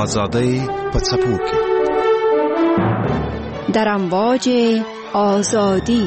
آزادی په څپو کې در امواج آزادی.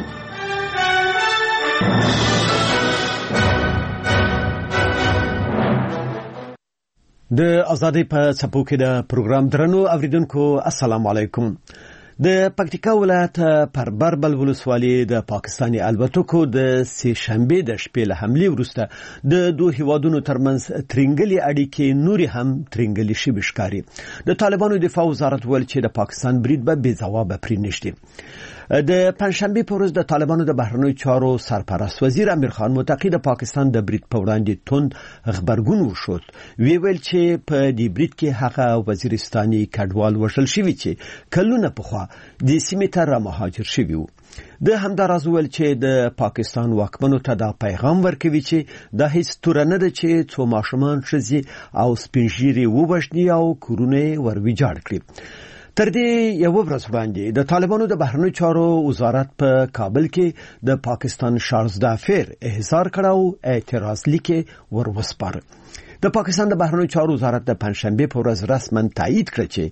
د آزادی په څپو کې د پروګرام درنو اوریدونکو السلام علیکم. د پکتیکا ولایت پر بربل ولسوالۍ د پاکستاني الوتکو د سه شنبه د شپې له حمله وروسته د دوه هیوادونو ترمنځ ترنګلي اړیکې نوري هم ترنګلي شي بشکاري. د طالبانو دفاع وزارت ویل چې د پاکستان برید به بې ځواب پرې نشي. د پنځشنبه په ورځ د طالبانو د بهرنیو چارو سرپرست وزیر امیر خان متقی د پاکستان د برید په وړاندې توند خبرګون وشود. ویل چې په دې برید کې هغه وزیرستاني کډوال وشل شوی چې کلونه پخوا د سیمې ته را مهاجر شوی وو. د همداراز ویل چې د پاکستان واکمنو ته دا پیغام ورکوي چې دا هیڅ تور نه ده چې څو ماشومان ښځې او سپینږیري وبښني او کورونه ور ویجاړ کړي. تر دې یو ورځ وړاندې د طالبانو د بهرنیو چارو وزارت په کابل کې د پاکستان شارزدا فیر احضار کړو اعتراض لیکه ور وسپاره. د پاکستان د بهرنیو چارو وزارت د پنځشنبه په ورځ رسماً تایید کړ چې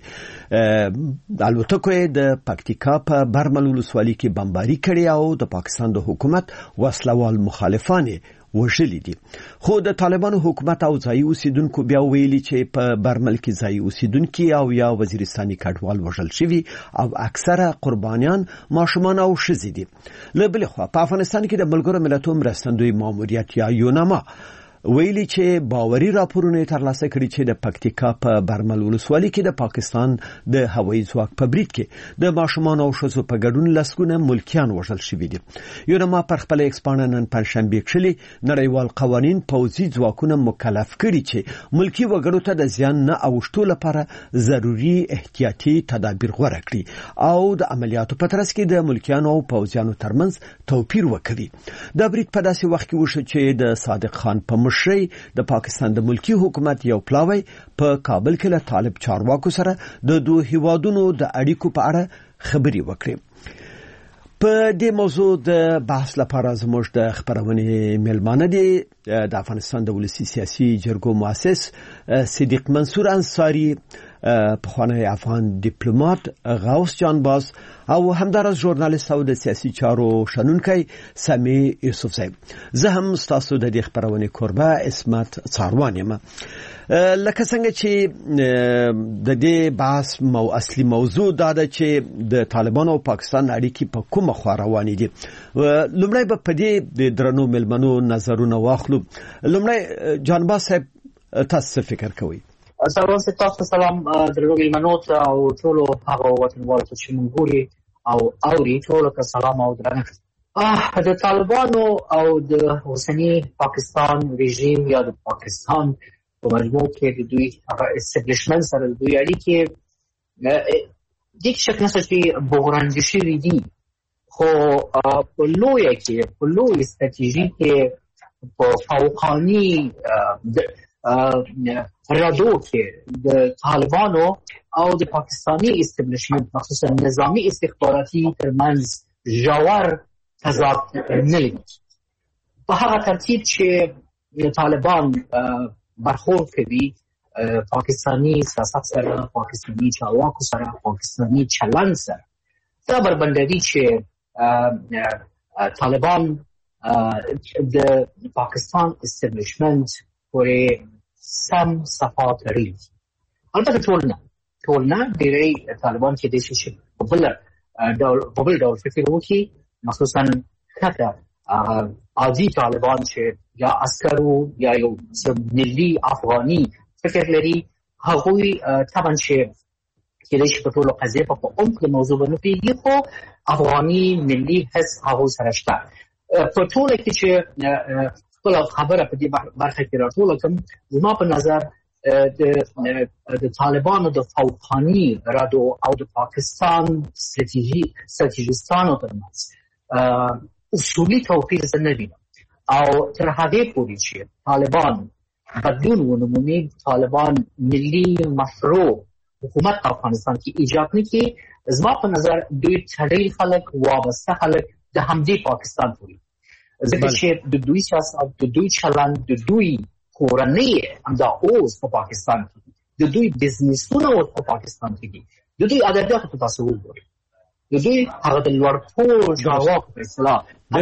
الوتکو د پکتیکا په برمل ولسوالۍ کې بمباري کړې او د پاکستان د حکومت وسلوال مخالفان وشلې دي. خو د طالبانو حکومت او ځایي اوسیدونکو بیا ویلي چې په برمل کې ځایي اوسیدونکو او یا وزیرستاني کډوال وژل شوي او اکثره قربانیان ماشومان او ښځې دي. له بلې خوا په افغانستان کې د ملګرو ملتونو مرستندوی ماموریت یا یوناما ویلي چې باوري راپورونه ترلاسه کړي چې د پکتیکا په برمل ولسوالۍ کې د پاکستان د هوایي ځواک په برید کې د ماشومان او ښځو په ګډون لسګونه ملکیان وژل شوي دي. یوناما پر خپل ایکسپانه نن پنځشنبه کښلي نړیوال قوانین پوځي ځواکونه مکلف کړي چې ملکی وګړو ته د زیان نه اوښتو لپاره ضروري احتیاطي تدابیر غوره کړي او د عملیاتو په ترڅ کې د ملکیانو او پوځیانو ترمنځ توپیر وکړي. دا برید په داسې وخت کې وشو چې د صادق خان په مشرۍ د پاکستان د ملکی حکومت یو پلاوی په کابل کې له طالب چارواکو سره د دوه هیوادونو د اړیکو په اړه خبري وکړي. په دې موضوع د بحث لپاره زموږ د خبرونه ملمانه دي د افغانستان د ولسی سیاسي جرګو مؤسس صدیق منصور انصاری، پخوانی افغان ډیپلوماټ غوث جان باز او همدارس ژورنالیست او د سیاسي چارو شنونکی سامي یوسفزی. زه هم تاسو د دې خبرونه کوربه اسمت څاروان یم. لکه څنګه چې د دې بحث اصلي موضوع دا ده چې د طالبانو او پاکستان اړیکې په کومه خوا روانې دي. لومړی به په دې د درنو ملمنو نظرونه واخلو. لومړی جانباز صاحب تاسو فکر کوئ؟ سلام درنو ملمنو او ټولو هغه وطنوالو چې موږ ګوري او اوري ټولو ته سلام او درنښت. د طالبانو او د اوسني پاکستان رژیم یا د پاکستان په مجموع کې د دوی هغه اسټابلیشمنت سره د دوی اړیکې د شک نه چې بحرانجي شوي دي، خو په لویه کې په لوی استراتیژي کې په فوقاني ردو کې د طالبانو او د پاکستاني استبلیشمنت مخصوصا نظامی استخباراتي ترمنځ ژور تضاد نه لري. په هغه ترتیب چې طالبان برخورد کوي پاکستانی سیاست سره، پاکستانی چارواکو سره، پاکستانی چلند سره، دا بربندوي چې طالبان د پاکستان استبلیشمنت پورې سم صفات لري. البته ټول نه ډېری طالبان چې د شي په بل ډول فکر وکړي، مخصوصا کته عادي طالبان چې یا عسکرو یا یو ملي افغاني فکر لري، هغوی طبعا چې د شي په ټولو قضیه په عمق د موضوع باندې پیږي، خو افغاني ملي حس هغوی سره شته. په ټوله کې چې خبره په دې برخه کې راټوله کوم، زما په نظر د طالبانو د فوقاني ردو او د پاکستان ستراتیژیستانو ترمنځ اصولي توپیر زه نه وینم او تر هغې پورې چې طالبان بدلون ونمومي، طالبان ملي مشروع حکومت په افغانستان کې ایجاد نه کړي، زما په نظر دوی تړلي خلک، وابسته خلک د همدې پاکستان پورې، ځکه چې د دوی سیاست، د دوی چلند، د دوی کورنۍ همدا اوس په پاکستان کې د دوی بزنسونه په پاکستان کې دي، د دوی ادبیات په تاسو وګورئ، د دوی هغه د لوړ پوړ چارواکو په اصطلاح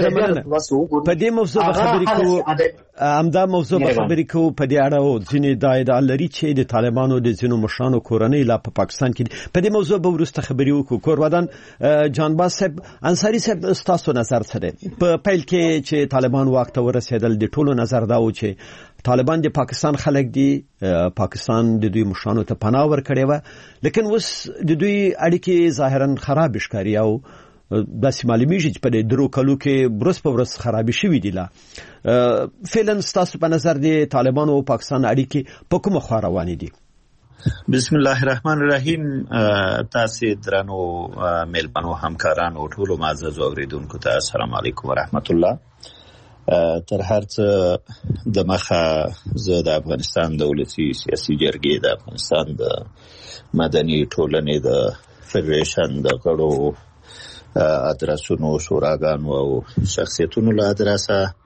په دې موضوع خبرې کوو، همدا موضوع خبرې کوو په دې اړه ځینې دا ادعا لري چې د طالبانو د ځینو مشرانو کورنۍ لا په پاکستان کې په دې موضوع به وروسته خبرې وکړو. کورودان جانباز صاحب، انصاري صاحب، ستاسو نظر څه دی؟ په پیل کې چې طالبان واک ته ورسېدل د ټولو نظر دا و چې طالبان د پاکستان خلک دي، پاکستان د دوی مشرانو ته پناه ورکړې وه، لیکن اوس د دوی اړیکې ظاهرا خراب ښکاري او داسې معلومیږي چې په دې درو کلو کې برس په برس خرابې شوي دي. لا فعلا ستاسو په نظر د طالبانو او پاکستان اړیکې په کومه خوا روانې دي؟ بسم الله الرحمن الرحیم. تاسو درنو میلمنو، همکارانو، ټولو معززو اوریدونکو ته السلام علیکم ورحمت الله. تر هر څه د مخه زه د افغانستان دولتي سیاسي جرګې، د افغانستان د مدني ټولنې د فدریشن د غړو ادرسونو، شوراګانو او شخصیتونو له ادرسه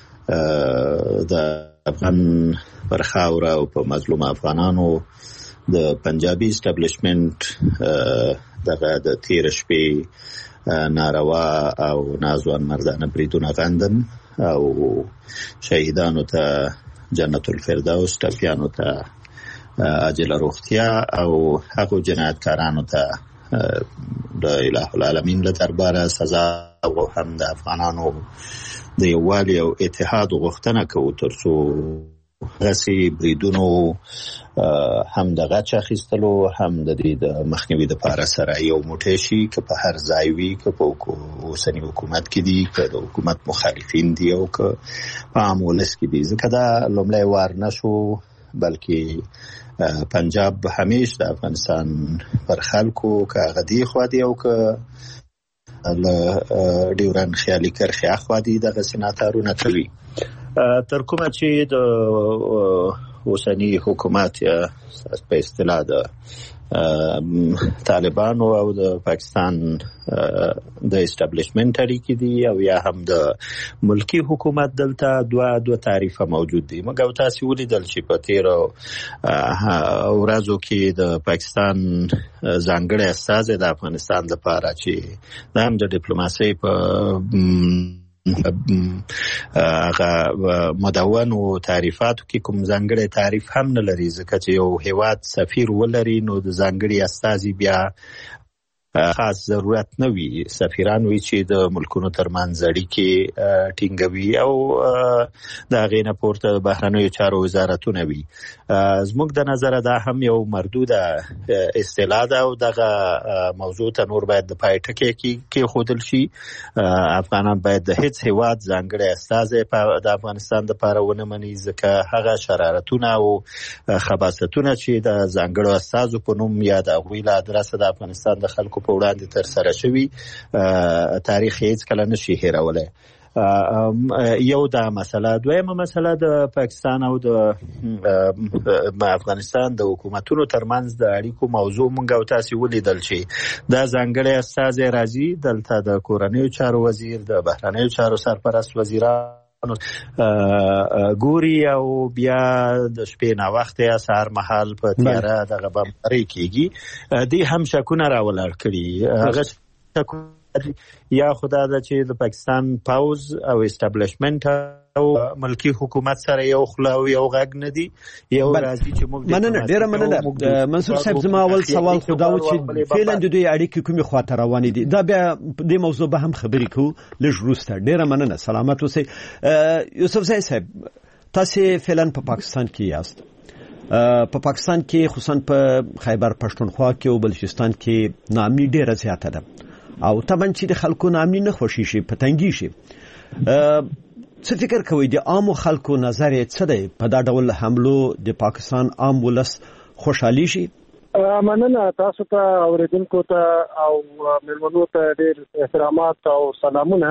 د افغان پر خاوره او په مظلوم افغانانو د پنجابي اسټابلیشمنت دغه د تیر شپې ناروا او نازوان مردانه بریدونه غندم او شهیدانو ته جنت الفردوس، ټپیانو ته عاجله روغتیا او هغو جنایتکارانو ته د اله العالمین له درباره سزا او هم د افغانانو د یووالي او اتحاد غوښتنه کوو ترڅو هغسې بریدونو هم د غچ اخیستلو هم د دې د مخنیوي دپاره سره یو موټی شي، که په هر ځای وي، که په اوسني حکومت کې دي، که د حکومت مخالفین دي او که په عام ولس کې دي. ځکه دا لومړی وار نه شو، بلکې پنجاب همیش د افغانستان پر خلکو که هغه دې خوا دي او که له ډیورند خیالي کرښې اخوا دي دغسې ناتارونه کوي. تر کومه چې د اوسني حکومت یا په اصطلاح د طالبانو او د پاکستان د اسټابلیشمنت اړیکې دي او یا هم د ملکی حکومت دلته دوه تعریفه موجود دي. موږ تاسو ولیدل چې په تیرو ورځو کې د پاکستان ځانګړی استازی د افغانستان لپاره چې د هم د ډیپلوماسۍ په هغه مدونو تعریفاتو کې کوم ځانګړی تعریف هم نه لري، ځکه چې یو هیواد سفیر ولري نو د ځانګړي استازي بیا خاص ضرورت نه وي. سفیران وي چې د ملکونو ترمنځ اړیکې ټینګوي او د هغې نه پورته د بهرنیو چارو وزارتونه وي. زموږ د نظره دا هم یو مردوده اصطلاح ده او دغه موضوع ته نور باید د پای ټکی کېښودل شي. افغانان باید د هیڅ هیواد ځانګړی استازی د افغانستان دپاره ونه مني، ځکه هغه شرارتونه او خباثتونه چې د ځانګړو استازو په نوم یا د هغوی له ادرسه د افغانستان د خلکو په وړاندې ترسره شوي تاریخ هیڅ کله نشي هیرولی. یو دا مسله. دویمه مسله د پاکستان او د افغانستان د حکومتونو ترمنځ د اړیکو موضوع مونږ او تاسو ولیدل چې دا ځانګړی استازی راځي دلته د کورنیو چارو وزیر، د بهرنیو چارو سرپرست وزیران ګوري او بیا د شپې نه وخت یا سهار مهال په تیاره دغه بمباري کیږي. دې هم شکونه راولاړ کړي. هغه یا خدا دا چې د پاکستان پاوز او اسټابلیشمنت او ملکی حکومت سره یو خلا او یو غږ نه دی، یو راځي چې موږ مننه ډیره مننه. منصور صاحب، زما اول سوال خدا و چې فعلا د دوی اړیکې کومې خواته روانې دي، دا بیا د موضوع به هم خبرې کوو لږ وروسته. ډیره مننه، سلامت اوسئ. یوسفزی صاحب، تاسو فعلا په پاکستان کې یاست. په پاکستان کې خصوصا په خیبر پښتونخوا کې او بلوچستان کې ناامني ډیره زیاته ده او طبعا چې د خلکو ناامني نه خوشي شي، په تنګي شي. څه فکر کوئ د عامو خلکو نظر یې څه دی په دا ډول حملو د پاکستان عام ولس خوشحالي شي؟ مننه تاسو ته اوریدونکو ته او مېلمنو ته ډېر احترامات او سلامونه.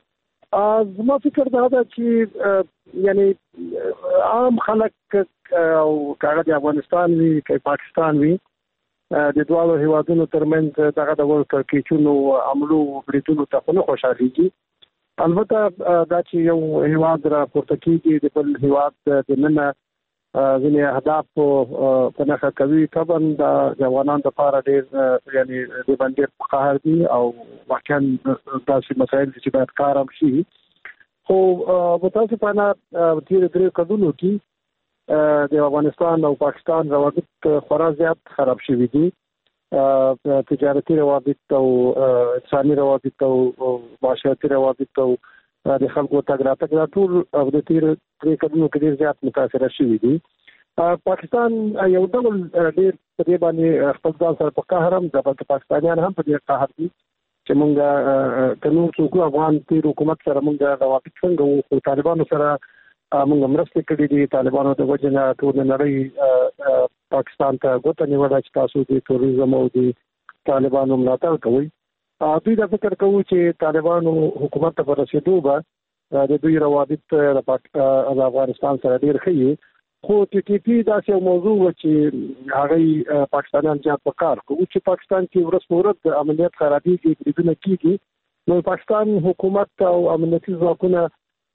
زما فکر دا ده چې یعنی عام خلک او کاغه د افغانستان وي که پاکستان وي د دوالو هیوادونو ترمنځ دغه ډول کړکېچونو عملو بریدونو ته خو نه خوشحالېږي. البته دا چې یو هیواد را پورته کېږي د بل هیواد دننه ځینې اهداف په نښه کوي. طبعا د افغانانو لپاره ډېر یعنی د باندې قهر دي او واقعا داسې مسایل چې باید کار هم شي. خو متاسفانه تیر 3 کلونو کې د افغانستان او پاکستان روابط خورا زیات خراب شوي دي. تجارتي روابط او انساني روابط او معاشرتي روابط او د خلکو تګ راتګ ټول د تیر 3 کلونو کې ډېر زیات متاثره شوي دي. پاکستان یو ډول ډېر په دې باندې خپل ځان سره په قهر هم ده، بلکې پاکستانیان هم په دې قهر دي چې موږ که نور څوک افغان تیر حکومت سره موږ روابط څنګه وو، خو طالبانو سره موږ مرستې کړې دي. طالبانو د وجې نه ټول نړۍ پاکستان ته ګوته نیوله چې تاسو د توریزم او د طالبانو ملاتړ کوئ. دوی دا فکر کوي چې طالبانو حکومت ته ورسېدو به د دوی روابط د افغانستان سره ډېر ښه، خو ټي ټي پي داسې یو موضوع و چې هغه پاکستانیان زیات په کار کوي چې پاکستان کې ورځ په ورځ د امنیت خرابېږي، بریدونه کېږي. نو پاکستان حکومت او امنیتي ځواکونه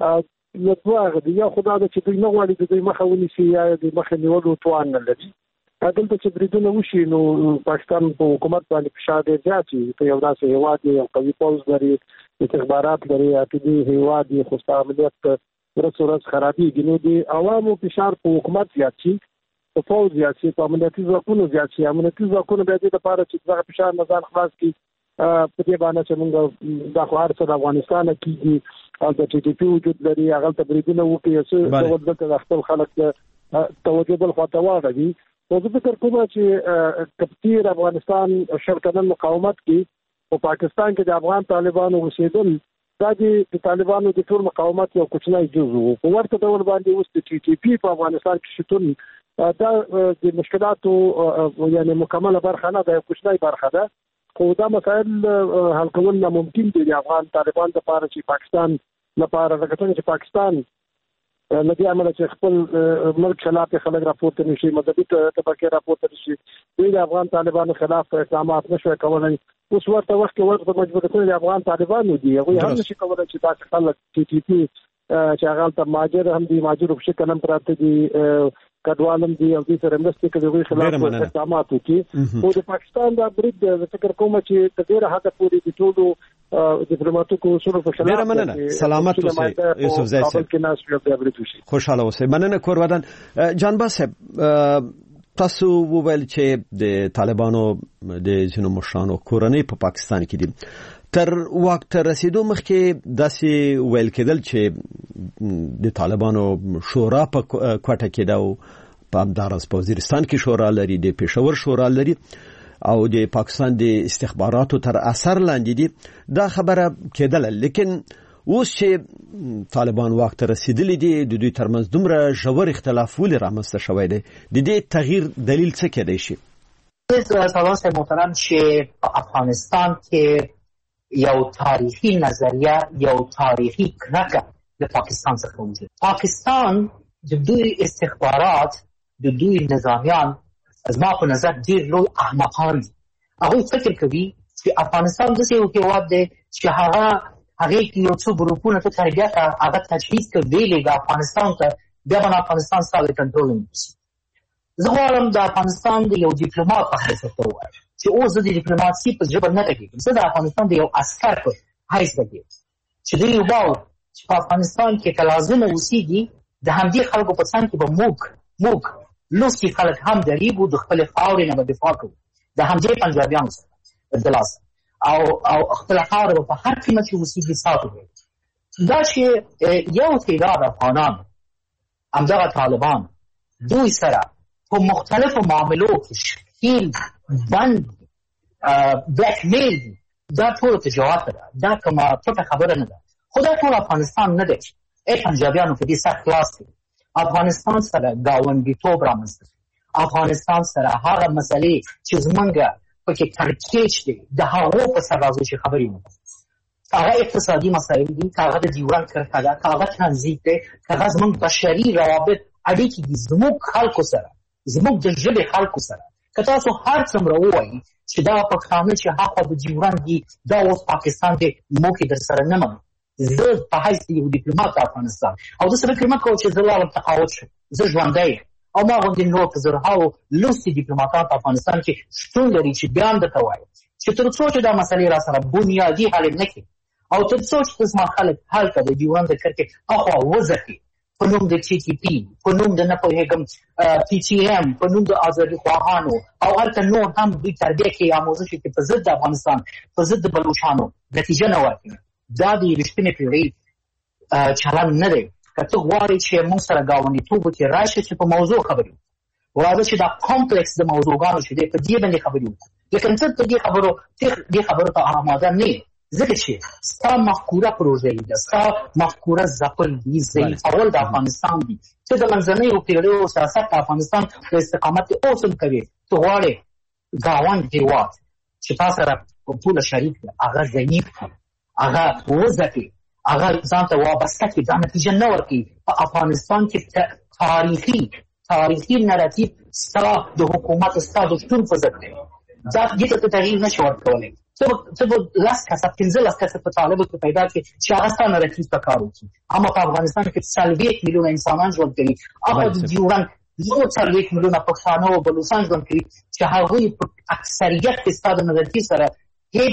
له دوه هغه دي، یا خو دا ده چې دوی نه غواړي د دوی مخه ونیسي یا د مخه نیولو توان نه لري. دلته چې بریدونه وشي نو پاکستان په حکومت باندې فشار ډېر زیات شي. په یو داسې هېواد یې یو قوي پوځ لري، استخبارات لري، عقیدي هېواد یې، خو ستا امنیت ورځ ورځ خرابېږي. نو د عوامو فشار په حکومت زیات شي، په پوځ زیات شي، په امنیتي ځواکونو زیات شي. امنیتي ځواکونه بیا دې لپاره چې دغه فشار نه ځان خلاص کړي په دې باندې چې موږ دا خو هر څه د افغانستان کېږي او د ټي ټي پي وجود لري، هغلته بریدونه وکړي، څه ډول دلته د خپل خلک توجه بل خواته واړوي. نو زه فکر کوم چې کپتیر افغانستان شرکتن مقاومت کې او پاکستان کې د افغان طالبانو اوسېدل دا د طالبانو د ټول مقاومت یو کوچنی جزء وو. په ورته ډول باندې اوس د ټي ټي پي په افغانستان کې شتون دا د مشکلاتو یعنی مکمله برخه نه ده، کوچنی برخه ده. خو دا مسایل حل کول ناممکن دي د افغان طالبان لپاره چې پاکستان لپاره راګټنه چې پاکستان لدې عمله چې خپل ملک خلاف خلک راپورته نشي، مذهبي طبقه راپورته نشي، دوی د افغان طالبانو خلاف اقدامات نشوي کولای. اوس ورته وخت کې ورته مجبورتونه د افغان طالبانو دي، هغوی هم نشي کولای چې تاسو خلک ټي ټي پي چې هغه ته ماجر هم دي، ماجر په شکل هم پراته دي، کډوالم دي او دې سره مرسته کوي، دوی خلاف اقدامات وکړي. او د پاکستان دا برید فکر کوم چې د ډیره حد پورې د ټولو ډیپلوماټیکو اصولو په خلاف. ډیره مننه، سلامت اوسئ یوسف زئی صاحب، خوشاله اوسئ. مننه کورودان جانباز صاحب. تاسو وویل چې د طالبانو د ځینو مشرانو کورنۍ په پاکستان کې دي. تر وخت رسیدو مخکې داسې ویل کېدل چې د طالبانو شورا په کوټه کې ده او په همداراز په وزیرستان کې شورا لري، د پېښور شورا لري او د پاکستان د استخباراتو تر اثر لاندې دي. دا خبره کېدله، لیکن اوس چې طالبان وخت رسیدلی دي د دوی ترمنځ دومره ژور اختلاف ولې رامنځته شوی دی؟ د دې تغییر دلیل څه کېدای شي؟ سلام صاحب محترم، چې په افغانستان کې یو تاریخي نظریه، یو تاریخي کرکه د پاکستان څخه وځي. پاکستان د دوی استخبارات، د دوی نظامیان زما په نظر ډېر لوی احمقان دي. هغوی فکر کوي چې افغانستان داسې یو هېواد دی چې هغې کې یو څو ګروپونه ته تربیت هغه تجهیز کړ، ویلېږه افغانستان ته، بیا به افغانستان ستا د کنټرول ونیسي. زه غواړم د افغانستان د یو ډیپلومات په حیث ورته ووایم چې اوس زه د ډیپلوماسي په ژبه نه غږېږم، زه د افغانستان د یو عسکر په حیث غږېږم چې دوی وواوري چې په افغانستان کې که لازمه اوسېږي د همدې خلکو په څنګ کې به موږ لوستي خلک هم درېږو، د خپلې خاورې نه به دفاع کوو، د همدې پنجابیانو سره د لاسه او خپله خاوره به په هر قیمت کې اوسېږي ساتو. دا چې یو تعداد افغانان همدغه طالبان دوی سره په مختلفو معاملو کې ښکیل بند بلیک میل دي، دا ټول تجارت ده، دا کومه پټه خبره نه ده. خو دا ټول افغانستان نه دی چې ای پنجابیانو په دې سر خلاص کړي. افغانستان سره ګاونډیتوب رامنځته کړي، افغانستان سره هغه مسلې چې زمونږ پکې کړکېچ دی د هغو په سر راځو چې خبرې وکړو. که هغه اقتصادي مسایل دي، که هغه د ډیورنډ کرښه ده، که هغه ترانزیت دی، که هغه زمونږ بشري روابط اړیکې دي زموږ خلکو سره، زموږ د ژبې خلکو سره. که تاسو هر څومره ووایي چې دا پښتانه چې هاخوا د ډیورنډ دي دا اوس پاکستان دی، موږ یې در سره نه منو. زه په حیث د یو ډیپلومات د افغانستان او داسې فکر مه کوه چې زه لاړم تقاعد شم، زه ژوندی یم او ما غوندې نور په زرهاو لوستي ډیپلوماتان په افغانستان کې شتون لري چې بیا هم درته وایي چې تر څو چې دا مسلې را سره بنیادي حل نه کړي او تر څو چې زما خلک هلته د ډیورنډ د کرښې اخوا وځکي په نوم د ټي ټي پي په نوم د نه پوهېږم پي ټي ایم په نوم د ازادي خواهانو او هلته نور هم دوی تربیه کوي آموزش کوي په ضد د افغانستان په ضد د بلوچانو نتیجه نه ورکوي دا د رښتینې پیړۍ چلند نه دی که ته غواړې چې موږ سره ګاونډیتوب وکړې راشې چې په موضوع خبرې وکړو راځه چې دا کمپلکس د موضوعګانو چې دی په دې باندې خبرې وکړو لیکن ته د دې خبرو ته آماده نه یې ځکه چې ستا مفکوره پروژه‌ایي ده ستا مفکوره ځپل دي ضعیفول د افغانستان دي چې د منځنیو پیړیو سیاست د افغانستان د استقامت اوس هم کوي ته غواړې ګاونډ هېواد چې تا سره ټوله شریک ده هغه ضعیف کړي هغه وځپي هغه ځان ته وابسته کړي دا نتیجه نه ورکوي په افغانستان کې تاریخي نراتیو ستا د حکومت ستا د شتون په ضد دی دا دې ته تغییر نشي ورکولی څه به 10 کسه 15 کسه په طالبو کې پیدا کړي چې هغه ستا نراتیو ته کار وکړي اما په افغانستان کې 40 میلیونه انسانان ژوند کوي هغه د ډیورنډ 40 میلیونه پښتانه او بلوچستان ژوند کوي چې هغوی په اکثریت کې ستا د نظریې سره هیڅ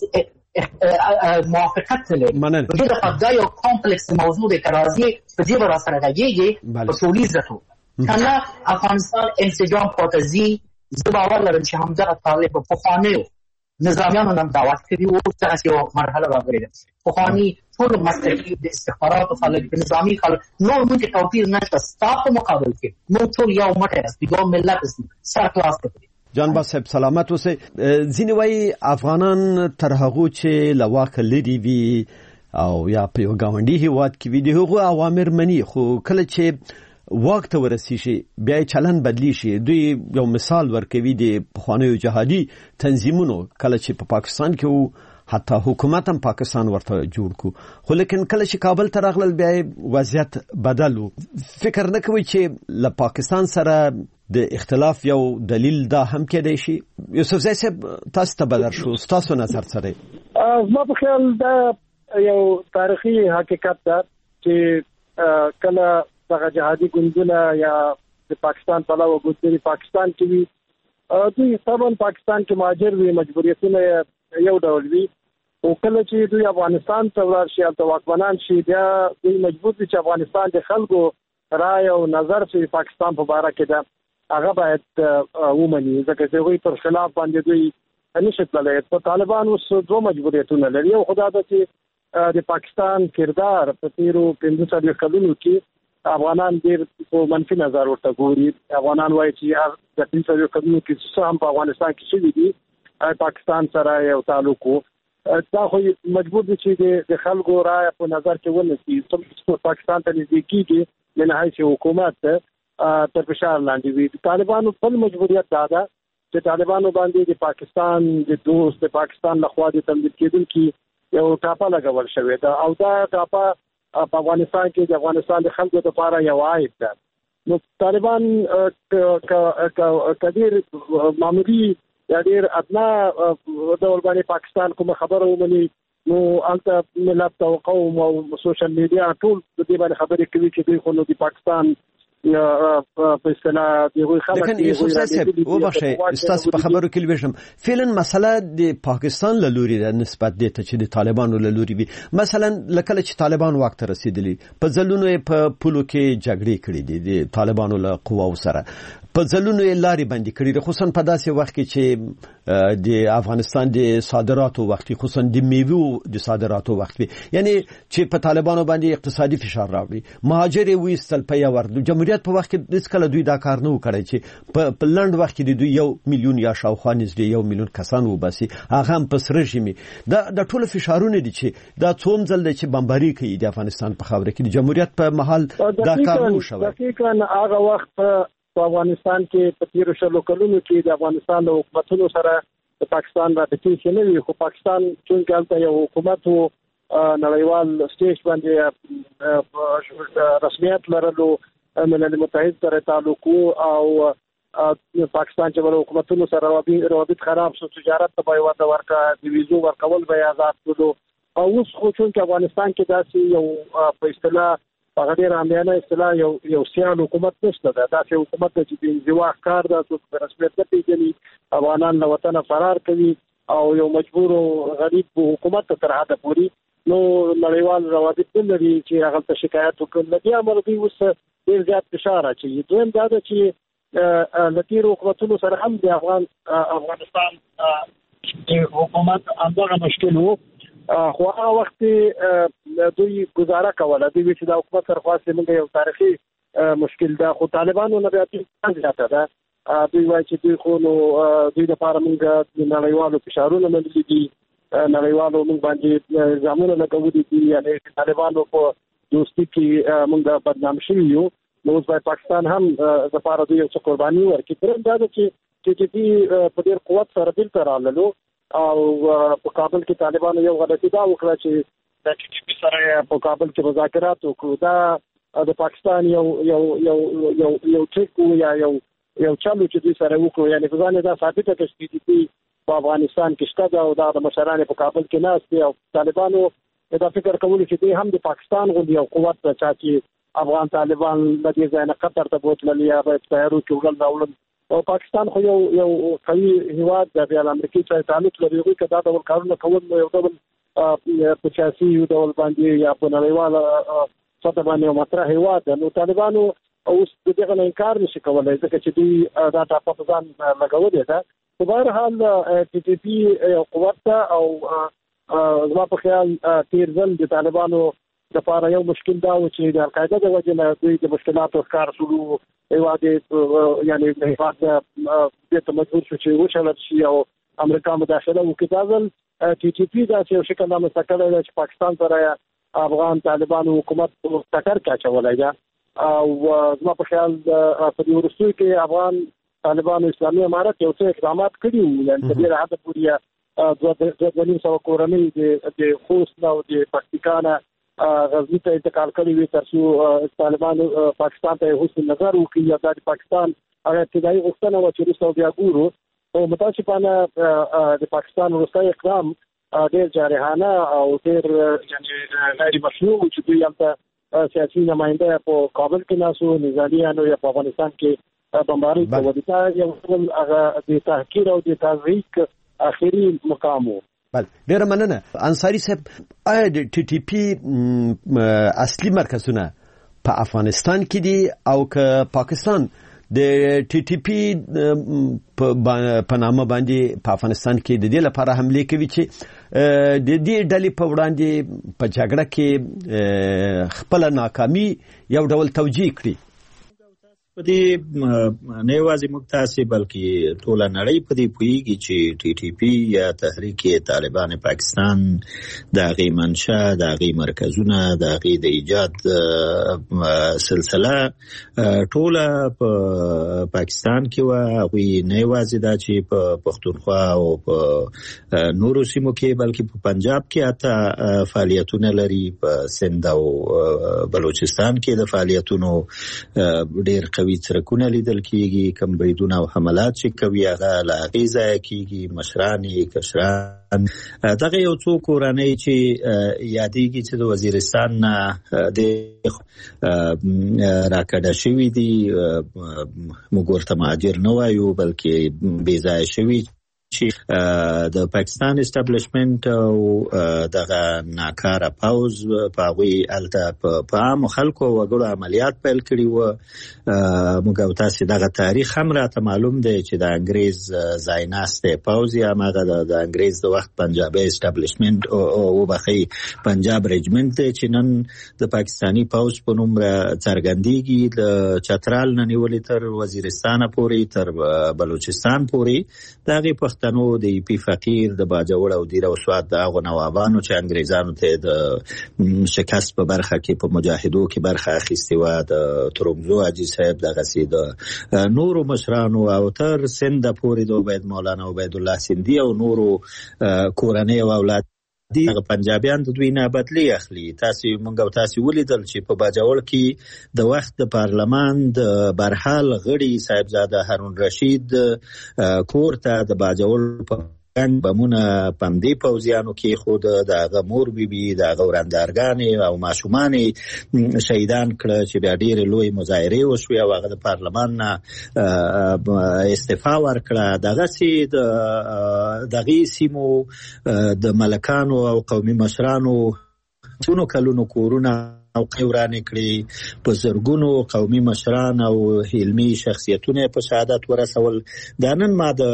موافقت لري په دې لپاره دا یو کمپلکس موضوع دی که راځي په دې به راسره غږېږي په ټولیزه توګه کنه افغانستان انسجام پاتې ځي زه باور لرم چې همدغه طالب په پخوانیو نظامیانو هم دعوت کړي وو دغسې یوه مرحله راغلې ده پخواني ټول مسلکي د استخباراتو خلک د نظامي خلک نور موږ کې توپیر نشته ستا په مقابل کې موږ ټول یو موټی یاست یو ملت یاست سر خلاص کړي جان صاحب سلامت اوسئ ځینې وایي افغانان تر هغو چې له واکه لرې وي او یا په یو ګاونډي هېواد کې وي د هغو اوامر مني خو کله چې واک ته ورسیږي بیا چلند بدلی شي دوی یو مثال ورکوي د پخوانیو جهادي تنظیمونو کله چې په پاکستان کې وو حتی حکومت هم پاکستان ورته جوړ کو خو لیکن کله چې کابل ته راغلل بیا وضعیت بدل و فکر نه کوي چې له پاکستان سره د اختلاف یو دلیل دا هم کېدای شي یوسف زی صاحب تاسو ته بدر شو تاسو نظر سره زما په خیال دا یو تاریخي حقیقت ده چې کله دغه جهادي ګوندونه یا د پاکستان په علاوه ګوندونه پاکستان کې وي دوی طبعا پاکستان کې مهاجر وي مجبوریتونه یو ډول وي او کله چې دوی افغانستان ته ولاړ شي او واکمنان شي بیا دوی مجبور دي چې افغانستان د خلکو رائے او نظر چې پاکستان په باره کې ده هغه باید ومني ځکه چې دوی پر خلاف باندې دوی نشي تللی په طالبان اوس دوه مجبوریتونه لري یو خدا ده چې د پاکستان کردار په تیرو 15 کلونو کې افغانان ډېر په منفي نظر ورته ګوري افغانان وایي چې د 15 کلونو کې څه هم په افغانستان کې شوي دي پاکستان سره یو تعلق وو دا خو مجبور دي چې د خلکو رایه په نظر کې ونیسي چې پاکستان ته نږدې کېږي من حیث حکومت تر فشار لاندې وي طالبانو خپل مجبوریت دا ده چې طالبانو باندې د پاکستان د دوست د پاکستان لخوا د تمدید کېدونکي یو ټاپه لګول شوې ده او دا ټاپه په افغانستان کې د افغانستان د خلکو لپاره یو عیب ده نو طالبان کډیر معمولی یا ډیر ادنا ډول باندې پاکستان کوم خبره ومني نو انت ملت او قوم او سوشل میډیا ټول د دې باندې خبرې کوي چې دوی خو نو د پاکستان یا په اصطلاح دغه خلک لیکن یوسف صاحب وبخښئ استاد په خبرو کې لويشم فعلا مسله د پاکستان له لوري د نسبت د ته چې د طالبانو له لوري وي مثلا لکه چې طالبان وخت رسیدلی په ځلونو په پولو کې جګړې کړې دي د طالبانو له قواو سره په ځلونو یې لارې بندي کړې خصوصا په داسې وخت کې چې د افغانستان د صادراتو وخت خصوصا د میوو د صادراتو وخت یعنی چې په طالبانو باندې اقتصادي فشار راوړي مهاجر ویستل په یو ورته جمهوریت په وخت کې د کله دوی دا کار نه وکړي چې په لند وخت کې دوی 1 میلیون یا شاوخوا نږدې 1 میلیون کسان وباسي هغه هم پس رژیمي د ټولو فشارونه دي چې دا څوم ځل چې بمباري کوي د افغانستان په خاوره کې د جمهوریت په محل دا کار نه شوی دقیقاً هغه وخت په افغانستان کې په تیرو شلو کلونو کې د افغانستان د حکومتونو سره د پاکستان رابطې کې نه وي خو پاکستان چې هلته یو حکومت وو نړیوال سټیج باندې رسمیت لرلو ملل متحد سره تعلق او پاکستان چې له حکومتونو سره روابط خراب شو تجارت ته به وده ورکا د ویزو ورکول به آزاد کړو او اوس خو چې افغانستان کې داسې یو په اصطلاح هغه ډېر عامیانه اصطلاح یو سیال حکومت نشته ده. داسې حکومت چې د انزوا ښکار ده، څوک په رسمیت نه پېژني، افغانان له وطنه فرار کوي او یو مجبور او غریب حکومت ته تر حده پورې نو نړیوال روابط نه لري چې هغه ته شکایت وکړي. لدې امر دوی اوس ډېر زیات فشار اچوي. دویم دا ده چې له تېرو حکومتونو سره هم د افغانستان حکومت همدغه مشکل و، خو هغه وخت دوی گزاره کوله، دوی چې د حکومت سره خاصه موږ یو تاریخي مشکل ده، خو طالبانو نه بیا زیاته ده. دوی وایي چې دوی خو نو دوی لپاره موږ د نړیوالو فشارونه منلي دي، نړیوالو موږ باندې الزامونه لګولي دي، یعنې طالبانو په دوستي کې موږ بدنام شوي یو. نو اوس باید پاکستان هم لپاره دوی یو څه قرباني ورکړي. درېیم دا ده چې ټي پي په ډېر قوت سره دلته راللو او په کابل کې طالبانو یو غلطي دا وکړه چې د ټي پي سره په کابل کې مذاکرات وکړو. دا د پاکستان یو ټریک و یا یو چالو چې دوی سره وکړو، یعنې په ځان دا ثابته کړه چې ټي پي په افغانستان کې شته ده او دا د مشران په کابل کې ناست دي او طالبانو دا فکر کوي چې دوی هم د پاکستان غوندې یو قوت ده چې افغان طالبان د دې ځای نه قطر ته بوتلل یا په تیارو کې وګل راوړل. او پاکستان خو یو قوي هیواد دی، بیا د امریکای سره تعلق لري، خو کدا ډول کارونه کول یو ډول په سیاسي یو ډول باندې یا په نړیواله سطح باندې مطرح هیواد. نو طالبانو اوس دغه نه انکار نشي کولای ځکه چې دوی دا ټاپه په ځان لګولې ده. په هر حال ټي پي قوت او زما په خیال تیر ځل د طالبانو لپاره یو مشکل دا و چې د القاعده د وجه نه دوی د مشکلاتو ښکار شروع هیواد یعنی د هیواد د مجبور شو چې وشلل شي او امریکا مداخله وکړي. دا ځل ټي پي دا چې شکل د مستقل دی چې پاکستان سره افغان طالبانو حکومت ټکر کې اچولای دی او زما په خیال په دې وروستیو کې افغان طالبانو اسلامي امارت یو څه اقدامات کړي وو، یعنې په دې حد پورې 2.5 کورنۍ د خوست او د پکتیکا نه غزنی ته انتقال کړي وي ترڅو طالبانو پاکستان ته حسن نظر وکړي یا د پاکستان هغه ابتدایي غوښتنه و چې وروسته بیا ګورو. او متاسفانه د پاکستان وروستی اقدام ډېر جارحانه او ډېر غیر مشروع چې دوی هلته سیاسي نماینده په کابل کې ناسو نظامیانو یا په افغانستان کې بمباري کوي. دا یو ډول هغه د تحقیر او د تضحیک اخري مقام و. بله، ډیره مننه. انصاری صاحب، آیا د ټي پي اصلي مرکزونه په افغانستان کې دي او که پاکستان د ټي پي په نامه باندې په افغانستان کې د دې لپاره حمله کوي چې د دې ډلې په وړاندې په جګړه کې خپل ناکامي یو ډول توجیه کړي؟ په دې نه یوازې موږ تاسې بلکې ټوله نړۍ په دې پوهیږي چې ټي پي یا تحریک طالبان پاکستان د هغې منشا، د هغې مرکزونه، د هغې د ایجاد سلسله ټوله په پاکستان کې وه. هغوی نه یوازې دا چې په پښتونخوا او په نورو سیمو کې بلکې په پنجاب کې حتی فعالیتونه لري، په سند او بلوچستان کې د فعالیتونو ډېر قوي څرکونه لیدل کېږي. کوم بریدونه او حملات چې کوي هغه له هغې ځایه کېږي. مشران یې کشران دغه یو څو کورنۍ چې یادېږي چې د وزیرستان نه د راکډه شوي دي، موږ ورته مهاجر نه وایو بلکې بې ځایه شوي، چې د پاکستان اسټابلیشمنت او دغه ناکاره پوز په هغوی هلته په عامو خلکو او وګړو عملیات پیل کړي وو. موږ او تاسې دغه تاریخ هم راته معلوم دی چې د انګریز ځایناستی پوز یا هماغه د انګریز د وخت پنجابي اسټابلیشمنت وبخښئ پنجاب رجمنټ دی چې نن د پاکستاني پوز په نوم څرګندېږي، د چترال نه نیولې تر وزیرستانه پورې تر بلوچستان پورې د هغې پښتنو د پی فقیر د باجوړ او دیر او سوات د هغو نوابانو چې انګریزانو ته د شکست په برخه کې په مجاهدو کې برخه اخیستې وه، د ترنګزو حاجي صاحب دغسې د نورو مشرانو او تر سند پورې د عبید مولانا عبید الله سندي او نورو کورنۍ او اولاد هغه پنجابیان د دوی نه بدلی اخلي. موږ او تاسې ولیدل چې په باجوړ کې د وخت د پارلمان د برحال غړي صاحبزاده هارون رشید کور ته د باجوړ په بمونه پمدې پوځیانو کې خود د هغه مور بیبي د هغه وراندارګانې او ماشومانې شهیدان کړه چې بیا ډېرې لوی مظاهرې وشوې او هغه د پارلمان نه استعفا ورکړه. دغسې دغې سیمو د ملکانو او قومي مشرانو څونو کلونو کورونه او ورانې کړې، په زرګونو قومي مشران او علمي شخصیتونه په شهادت ورسول. دا نن ما د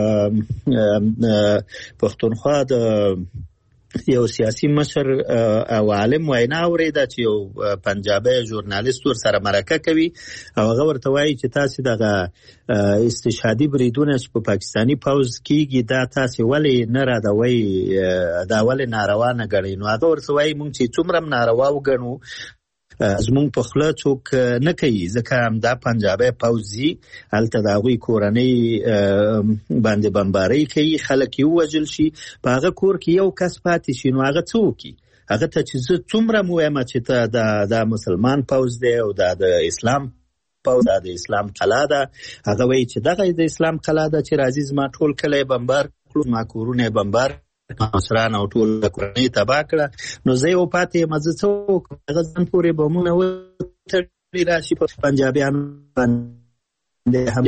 پښتونخوا د یو سیاسي مشر او عالم وینا اورېده چې یو پنجابي ژورنالیست ورسره مرکه کوي او هغه ورته وایي چې تاسې دغه استشهادي بریدونه چې په پاکستاني پوځ کېږي دا تاسې ولې نه ردوئ، دا ولې ناروا نه ګڼئ؟ نو هغه ورته وایي موږ چې څومره ناروا وګڼو زمونږ په خوله څوک نه کوي، ځکه همدا پنجابی پوځ ځي هلته د هغوی کورنۍ باندې بمبارۍ کوي، خلک یې ووژل شي، په هغه کور کې یو کس پاتې شي، نو هغه څه وکړي؟ هغه ته چې زه څومره مو وایم چې ته دا مسلمان پوځ دی او دا د اسلام پوځ، دا د اسلام قلعه ده، هغه وایي چې دغه د اسلام قلعه ده چې راځي زما ټول کلی بمبار کړو، زما کورونه یې بمبار مشران او ټول کورنۍ تباه کړه، نو زه یو پاتې یم، زه څه وکړم؟ هغه ځان پورې بمونه وتړي راشي په پنجابیانو باندې هم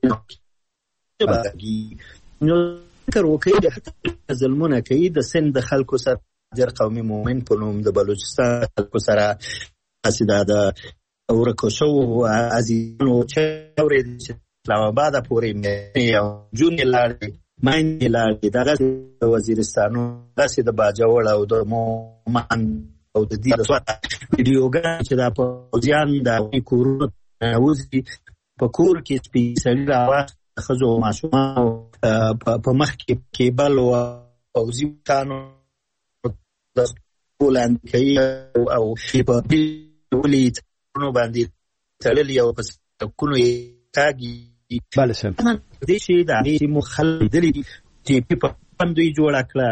نو فکر وکړي ظلمونه کوي د سند د خلکو سره، جر قومي مومن په نوم د بلوچستان خلکو سره هسې دا د ورکو شوو عزیزانو چې اورېدل چې اسلام آباد پورې مې او جونې لاړې ماینې لاړې، دغه د وزیرستانو داسې د باجوړ او د مومن او د دې د سوات ویډیوګان چې دا پوځیان د هغوی کورونو ننوځي، په کور کې سپېڅلي راواخلي د ښځو او ماشومانو په مخ کې کیبل او پوځي بوټانو د خپلو لاندې کوي او په ولې باندې تړلي او په سړکونو یې کاږي. بله صاحب دې شي د هغې سیمو خلک لیدلي دي چې په دوی جوړه کړه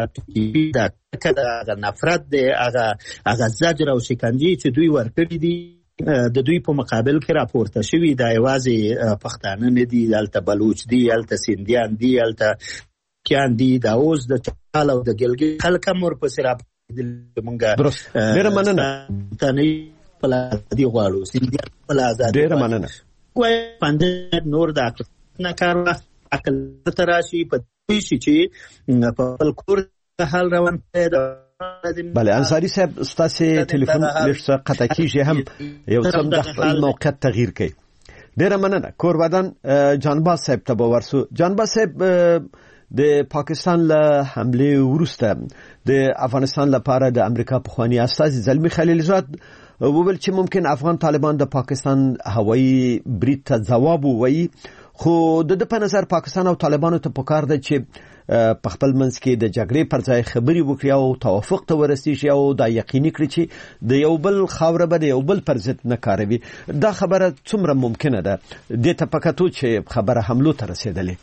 د نفرت دی، هغه زجر او شکنجې چې دوی ورکړي دي د دوی په مقابل کې راپورته شوي، دا یوازې پښتانه نه دي، هلته بلوچ دي، هلته سیندیان دي، هلته کیان دي، دا اوس د چال او د ګلګت خلک هم ورپسې راپورېدل. مونږ ډېره مننه خپله ازادي غواړو، سیندیان خپله ازادي ډېره مننه وایي پنده نور د عقل نه کار عقل ته راشي په دوی شي چې په خپل کور حال روان بله. انصاري صاحب ستاسې تلیفون لږ څه قطع کېږي، هم یو څه د خپل موقعیت تغییر کوي. ډېره مننه. کوربدان جانباز صاحب ته به ورسو. جانباز صاحب د پاکستان له حملې وروسته د افغانستان لپاره د امریکا پخوانی استازي زلمي خلیلزاد وویل چې ممکن افغان طالبان د پاکستان هوایي برید ته ځواب ووایي، خو د په نظر پاکستان او طالبانو ته پکار ده چې په خپل منځ کې د جګړې پر ځای خبرې وکړي او توافق ته ورسیږي او دا یقیني کړي چې د یو بل خاوره به د یو بل پر ضد نه کاروي. دا خبره څومره ممکنه ده دې ته په کتو چې خبره حملو ته رسېدلې؟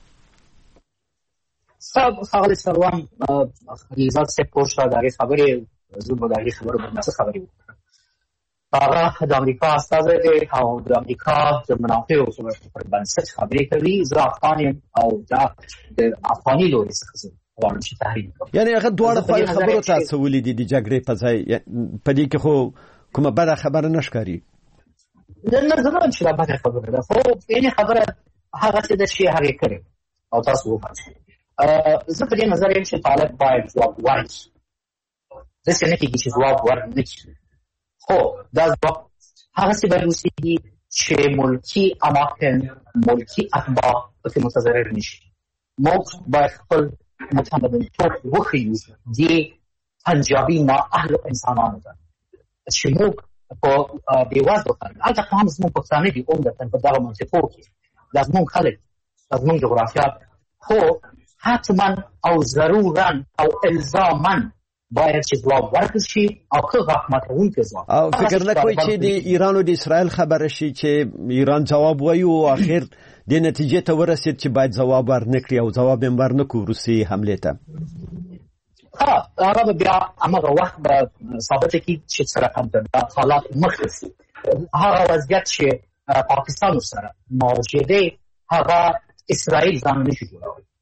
ښاغلی سروان خلیلزاد صاحب پوښتنه د هغې خبرې زه به د هغې خبرو باندې څه خبرې وکړم. هغه د امریکا استازی دی او د امریکا د منافعو پر بنسټ خبرې کوي. زه افغان یم او دا د افغاني لوري څخه زه غواړم چې تحریک وکړم. یعنې هغه دواړه خواوې خبرو ته هڅولي دي د جګړې په ځای، په دې کې خو کومه بده خبره نه ښکاري؟ نه زه نه وایم چې دا بده خبره ده، خو یعنې خبره هغسې ده چې هغې کړې او تاسو وفرمایئ. زه په دې نظر یم چې طالب باید ځواب ورکړي، داسې نه کېږي چې ځواب ورنه کړي، خو دا ځواب هغسې باید اوسېږي چې ملکي اماکن، ملکي اتباع پکې متضرر نه شي. موږ باید خپل متمدنتوب وښیو دې پنجابي نااهلو انسانانو ته چې موږ په بېوزلو خلک، هلته خو هم زموږ پښتانه دي عمدتاً په دغه منطقو کې، دا زموږ خلک، دا زموږ جغرافیه، خو حتما او ضرورا او الزاما باید چې ځواب ورکړل شي او که غاښ ماتوونکی ځواب. او فکر نه کوئ چې د ایران او د اسرائیل خبره شي چې ایران ځواب وایي او اخر دې نتیجې ته ورسېد چې باید ځواب ورنه کړي او ځواب یې ورنه کړو روسي حملې ته؟ هغه به بیا هماغه وخت به ثابته کړي چې څه رقم ده، دا حالات مخکې شي. هغه وضعیت چې پاکستان سره مواجه دی هغه اسرائیل ځان نشي جوړولی.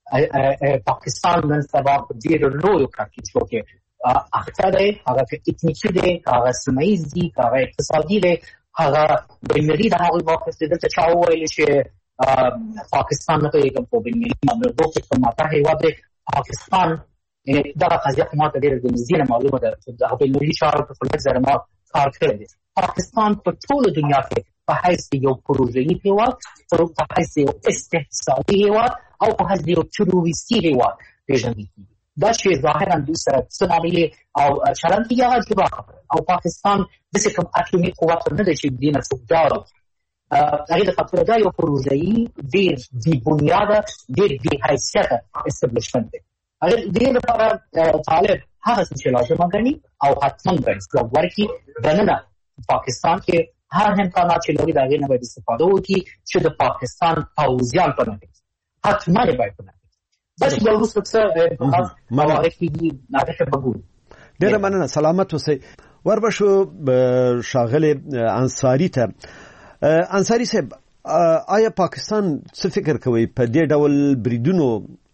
پاکستان نن سبا په ډېرو لویو کړکېچو کې اخته دی، هغه اتنیکي دی، هغه سیمه ییز دی، هغه اقتصادي دی، هغه بینالمللي د هغوی موقف دی. دلته چا وویل چې پاکستان نه پوهېږم په بینالمللي معاملو کې کوم ماته هېواد دی. پاکستان دغه قضیه خو ماته ډېره د نږدې نه معلومه ده، دغه بینالمللي چارو په لږ ذره ما کار کړی دی. پاکستان په ټوله دنیا کې په حیث یو پروژه‌یي هېواد، په حیث یو استحصالي هېواد او په حیث یو تروریستي هېواد پېژندل کېږي. دا چې ظاهرا دوی سره څه معاملې او چلند کېږي هغه جدا خبره. او پاکستان داسې کوم اټومي قوت نه دی چې دې نه څوک ډار هغې د خاطره دا یو پروژه‌یي ډېر بې بنیاده ډېر بې حیثیته اسټبلیشمنټ دی. هغې دې لپاره طالب هغه څه چې لازمه ګڼي او حتما باید ځواب ورکړي. دننه پاکستان کې هر امکانات چې لري د هغې نه باید استفاده وکړي چې د پاکستان پوځیان په نګي حتما یې باید په نګي دا چې وروسته څه هغه کېږي هغه ښه به ګورو. ډېره مننه، سلامت اوسئ. وربشو ښاغلی انصاري ته. انصاري صاحب، آیا پاکستان څه فکر کوي په دې ډول بریدونو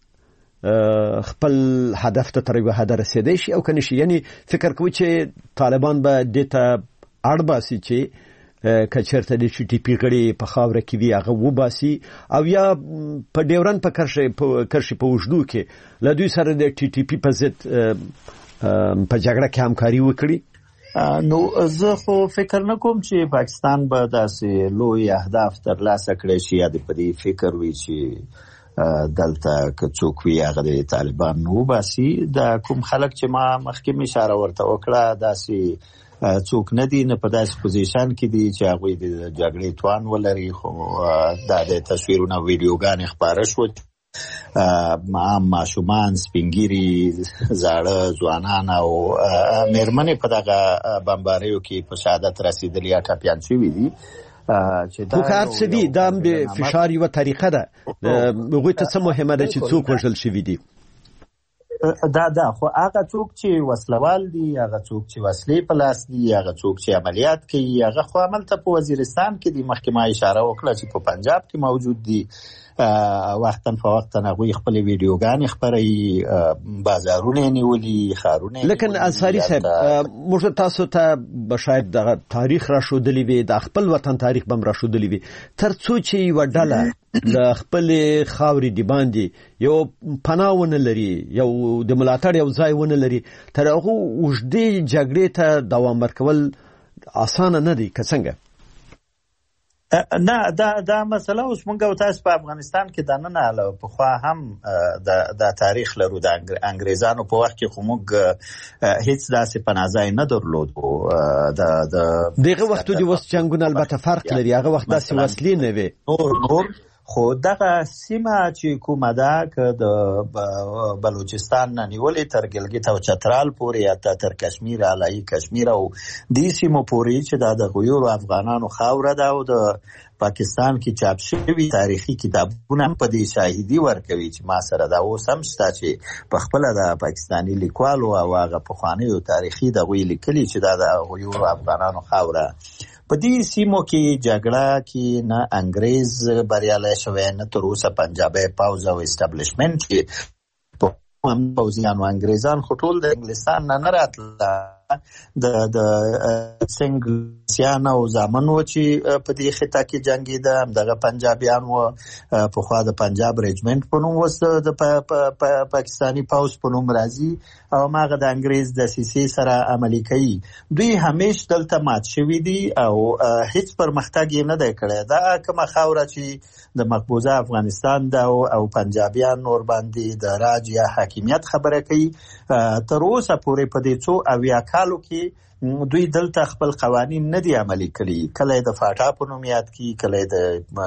خپل هدف ته تر یوه حده رسېدی شي او که نه شي؟ یعنې فکر کوي چې طالبان به دې ته اړ باسي چې که چېرته د ټي ټي پي غړي په خاوره کې وي هغه وباسي، او یا په ډیورند په کرښې په اوږدو کې له دوی سره د ټي ټي پي په ضد په جګړه کې همکاري وکړي؟ نو زه خو فکر نه کوم چې پاکستان به داسې لوی اهداف ترلاسه کړی شي یا د په دې فکر وي چې دلته که څوک وي هغه د طالبان وباسي. دا کوم خلک چې ما مخکې اشاره ورته وکړه داسې څوک نه دي، نه په داسې پوزیشن کې دي چې هغوی د جګړې توان ولري. خو دا د تصویرونه ویډیوګانې خپاره شوه، عام ماشومان، سپینګیري، زاړه ځوانان او مېرمنې په دغه بمباریو کې په شهادت رسېدلي یا ټپیان شوي دي. خو که هر څه دي دا هم د فشار یوه طریقه ده. هغوی ته څه مهمه ده چې څوک وژل شوي دي؟ دا خو هغه څوک چې وسلوال دي، هغه څوک چې وسلې په لاس دي، هغه څوک چې عملیات کوي، هغه خو هملته په وزیرستان کې دي. مخکې ما اشاره وکړه چې په پنجاب کې موجود دي. وقتا فوقتا هغوی خپلې ویډیوګانې خپروي، بازارونه یې نیولي، ښارونه یې. لیکن انصاري صاحب، موږ تاسو ته به شاید دغه تاریخ راښودلی وي، د خپل وطن تاریخ به هم راښودلی وي، تر څو چې یوه ډله د خپلې خاورې د باندې یو پناه ونه لري، یو د ملاتړ یو ځای ونه لري، تر هغو اوږدې جګړې ته دوام ورکول اسانه نه دی، که څنګه؟ نه، دا مسله اوس موږ او تاسو په افغانستان کې دننه علاوه پخوا هم دا تاریخ لرو. د انګریزانو په وخت کې خو موږ هیڅ داسې پناه ځای نه درلودو. دغه وخت د اوس جنګونه البته فرق لري، هغه وخت داسې وسلې نه وې. نور خو دغه سیمه چې کومه ده که د بلوچستان نه نیولې تر ګلګت او چترال پورې یا تر کشمیر، علایي کشمیر او دې سیمو پورې چې دا د غیورو افغانانو خاوره ده او د پاکستان کې چاپ شوي تاریخي کتابونه په دې شاهدي ورکوي چې ما سره دا اوس هم شته چې په خپله د پاکستاني لیکوالو او هغه پخوانیو تاریخي دغوی لیکلي چې دا د غیورو افغانانو خاوره. په دې سیمو کې جګړه کې نه انګریز بریالی شوی، نه تر اوسه پنجابی پوځ او اسټبلیشمنټ چې هم پوځیانو انګریزان خو ټول د انګلستان نه راتله، د سنګلیسیان او زامن و چې په دې خطه کې جنګېده، همدغه پنجابیان و. پخوا د پنجاب ریجمنټ په نوم اوس د پاکستاني پوځ په نوم راځي او هماغه د انګریز دسیسې سره عملي کوي. دوی همیش دلته مات شوي دي او هیڅ پرمختګ یې نه دی کړی. دا کومه خاوره چې د مقبوضه افغانستان ده او پنجابیان نور باندې د راج یا حاکمیت خبره کوي، تر اوسه پورې په دې څو اویا کالو کې دوی دلته خپل قوانین نه دي عملي کړي. کله د فاټا په نوم یاد کی، کله د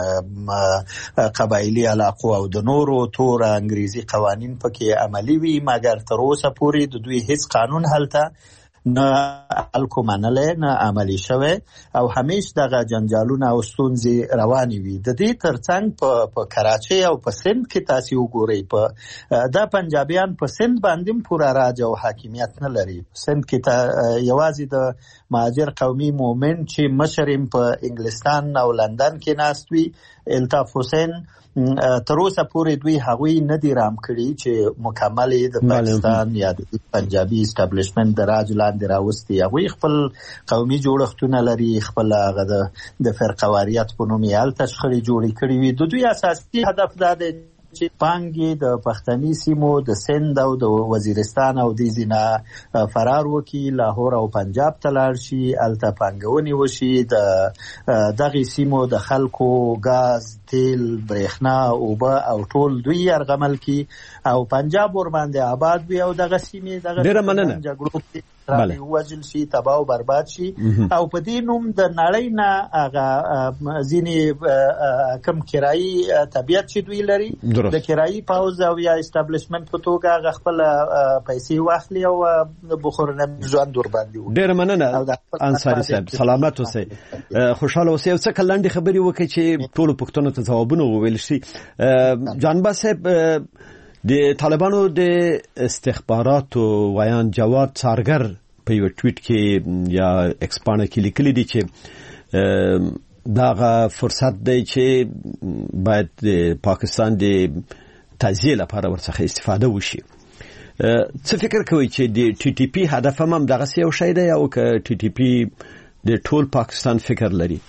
قبایلي علاقو او د نورو تور انګریزي قوانین پکې عملي وي، مګر تر اوسه پورې د دوی هیڅ قانون هلته نه خلکو منلی، نه عملي شوی او همیش دغه جنجالونه او ستونزې روانې وي. د دې ترڅنګ په کراچۍ او په سند کې تاسې وګورئ، دا پنجابیان په سند باندې هم پوره راج او حاکمیت نه لري. سند کې یوازې د مهاجر قومي مومنټ چې مشر په انګلستان او لندن کې ناست وي، الطاف حسین تر اوسه پورې دوی هغوی نه دي رام کړي چې مکمل د پاکستان یا د پنجابي اسټابلیشمنت د راج لاندې راوستي. هغوی خپل قومي جوړښتونه لري، خپل هغه د فرقواریت په نوم یې هلته شخړې جوړې کړې وي. د دوی اساسي هدف دا دی چې پانګې د پښتني سیمو د سند او د وزیرستان او د ځینه فرار وکړي، لاهور او پنجاب ته لاړ شي، هلته پانګونې وشي، د دغې سیمو د خلکو ګاز، تیل، برېښنا، اوبه او ټول دوی یرغمل کړي او پنجاب ورباندې آباد وي او دغه سیمې دغه جګړو کې وژل شي، تباه او برباد شي. او په دې نوم د نړۍ نه هغه ځینې کم کرایي طبیعت چې دوی لري د کرایي پاوز او یا اسټابلیشمنت په توګه هغه خپل پیسې واخلي او بخورنه ژوند ورباندې وکړي. ډېره مننه انصاري صاحب، سلامت اوسئ، خوشحاله اوسئ. او څه کلنډې خبرې وکړئ چې ټولو پوښتنو ته ځوابونه وویل شي. جانباز صاحب، د طالبانو د استخباراتو ویان جواد څارګر په یو ټویټ کې یا ایکس پاڼه کې لیکلي دي چې داغه فرصت دی چې باید د پاکستان د تجزیه لپاره ورڅخه استفاده وشي. څه فکر کوي چې د ټي ټي پی هدف هم دغه یو شی دی او که ټي ټي پی د ټول پاکستان فکر لري؟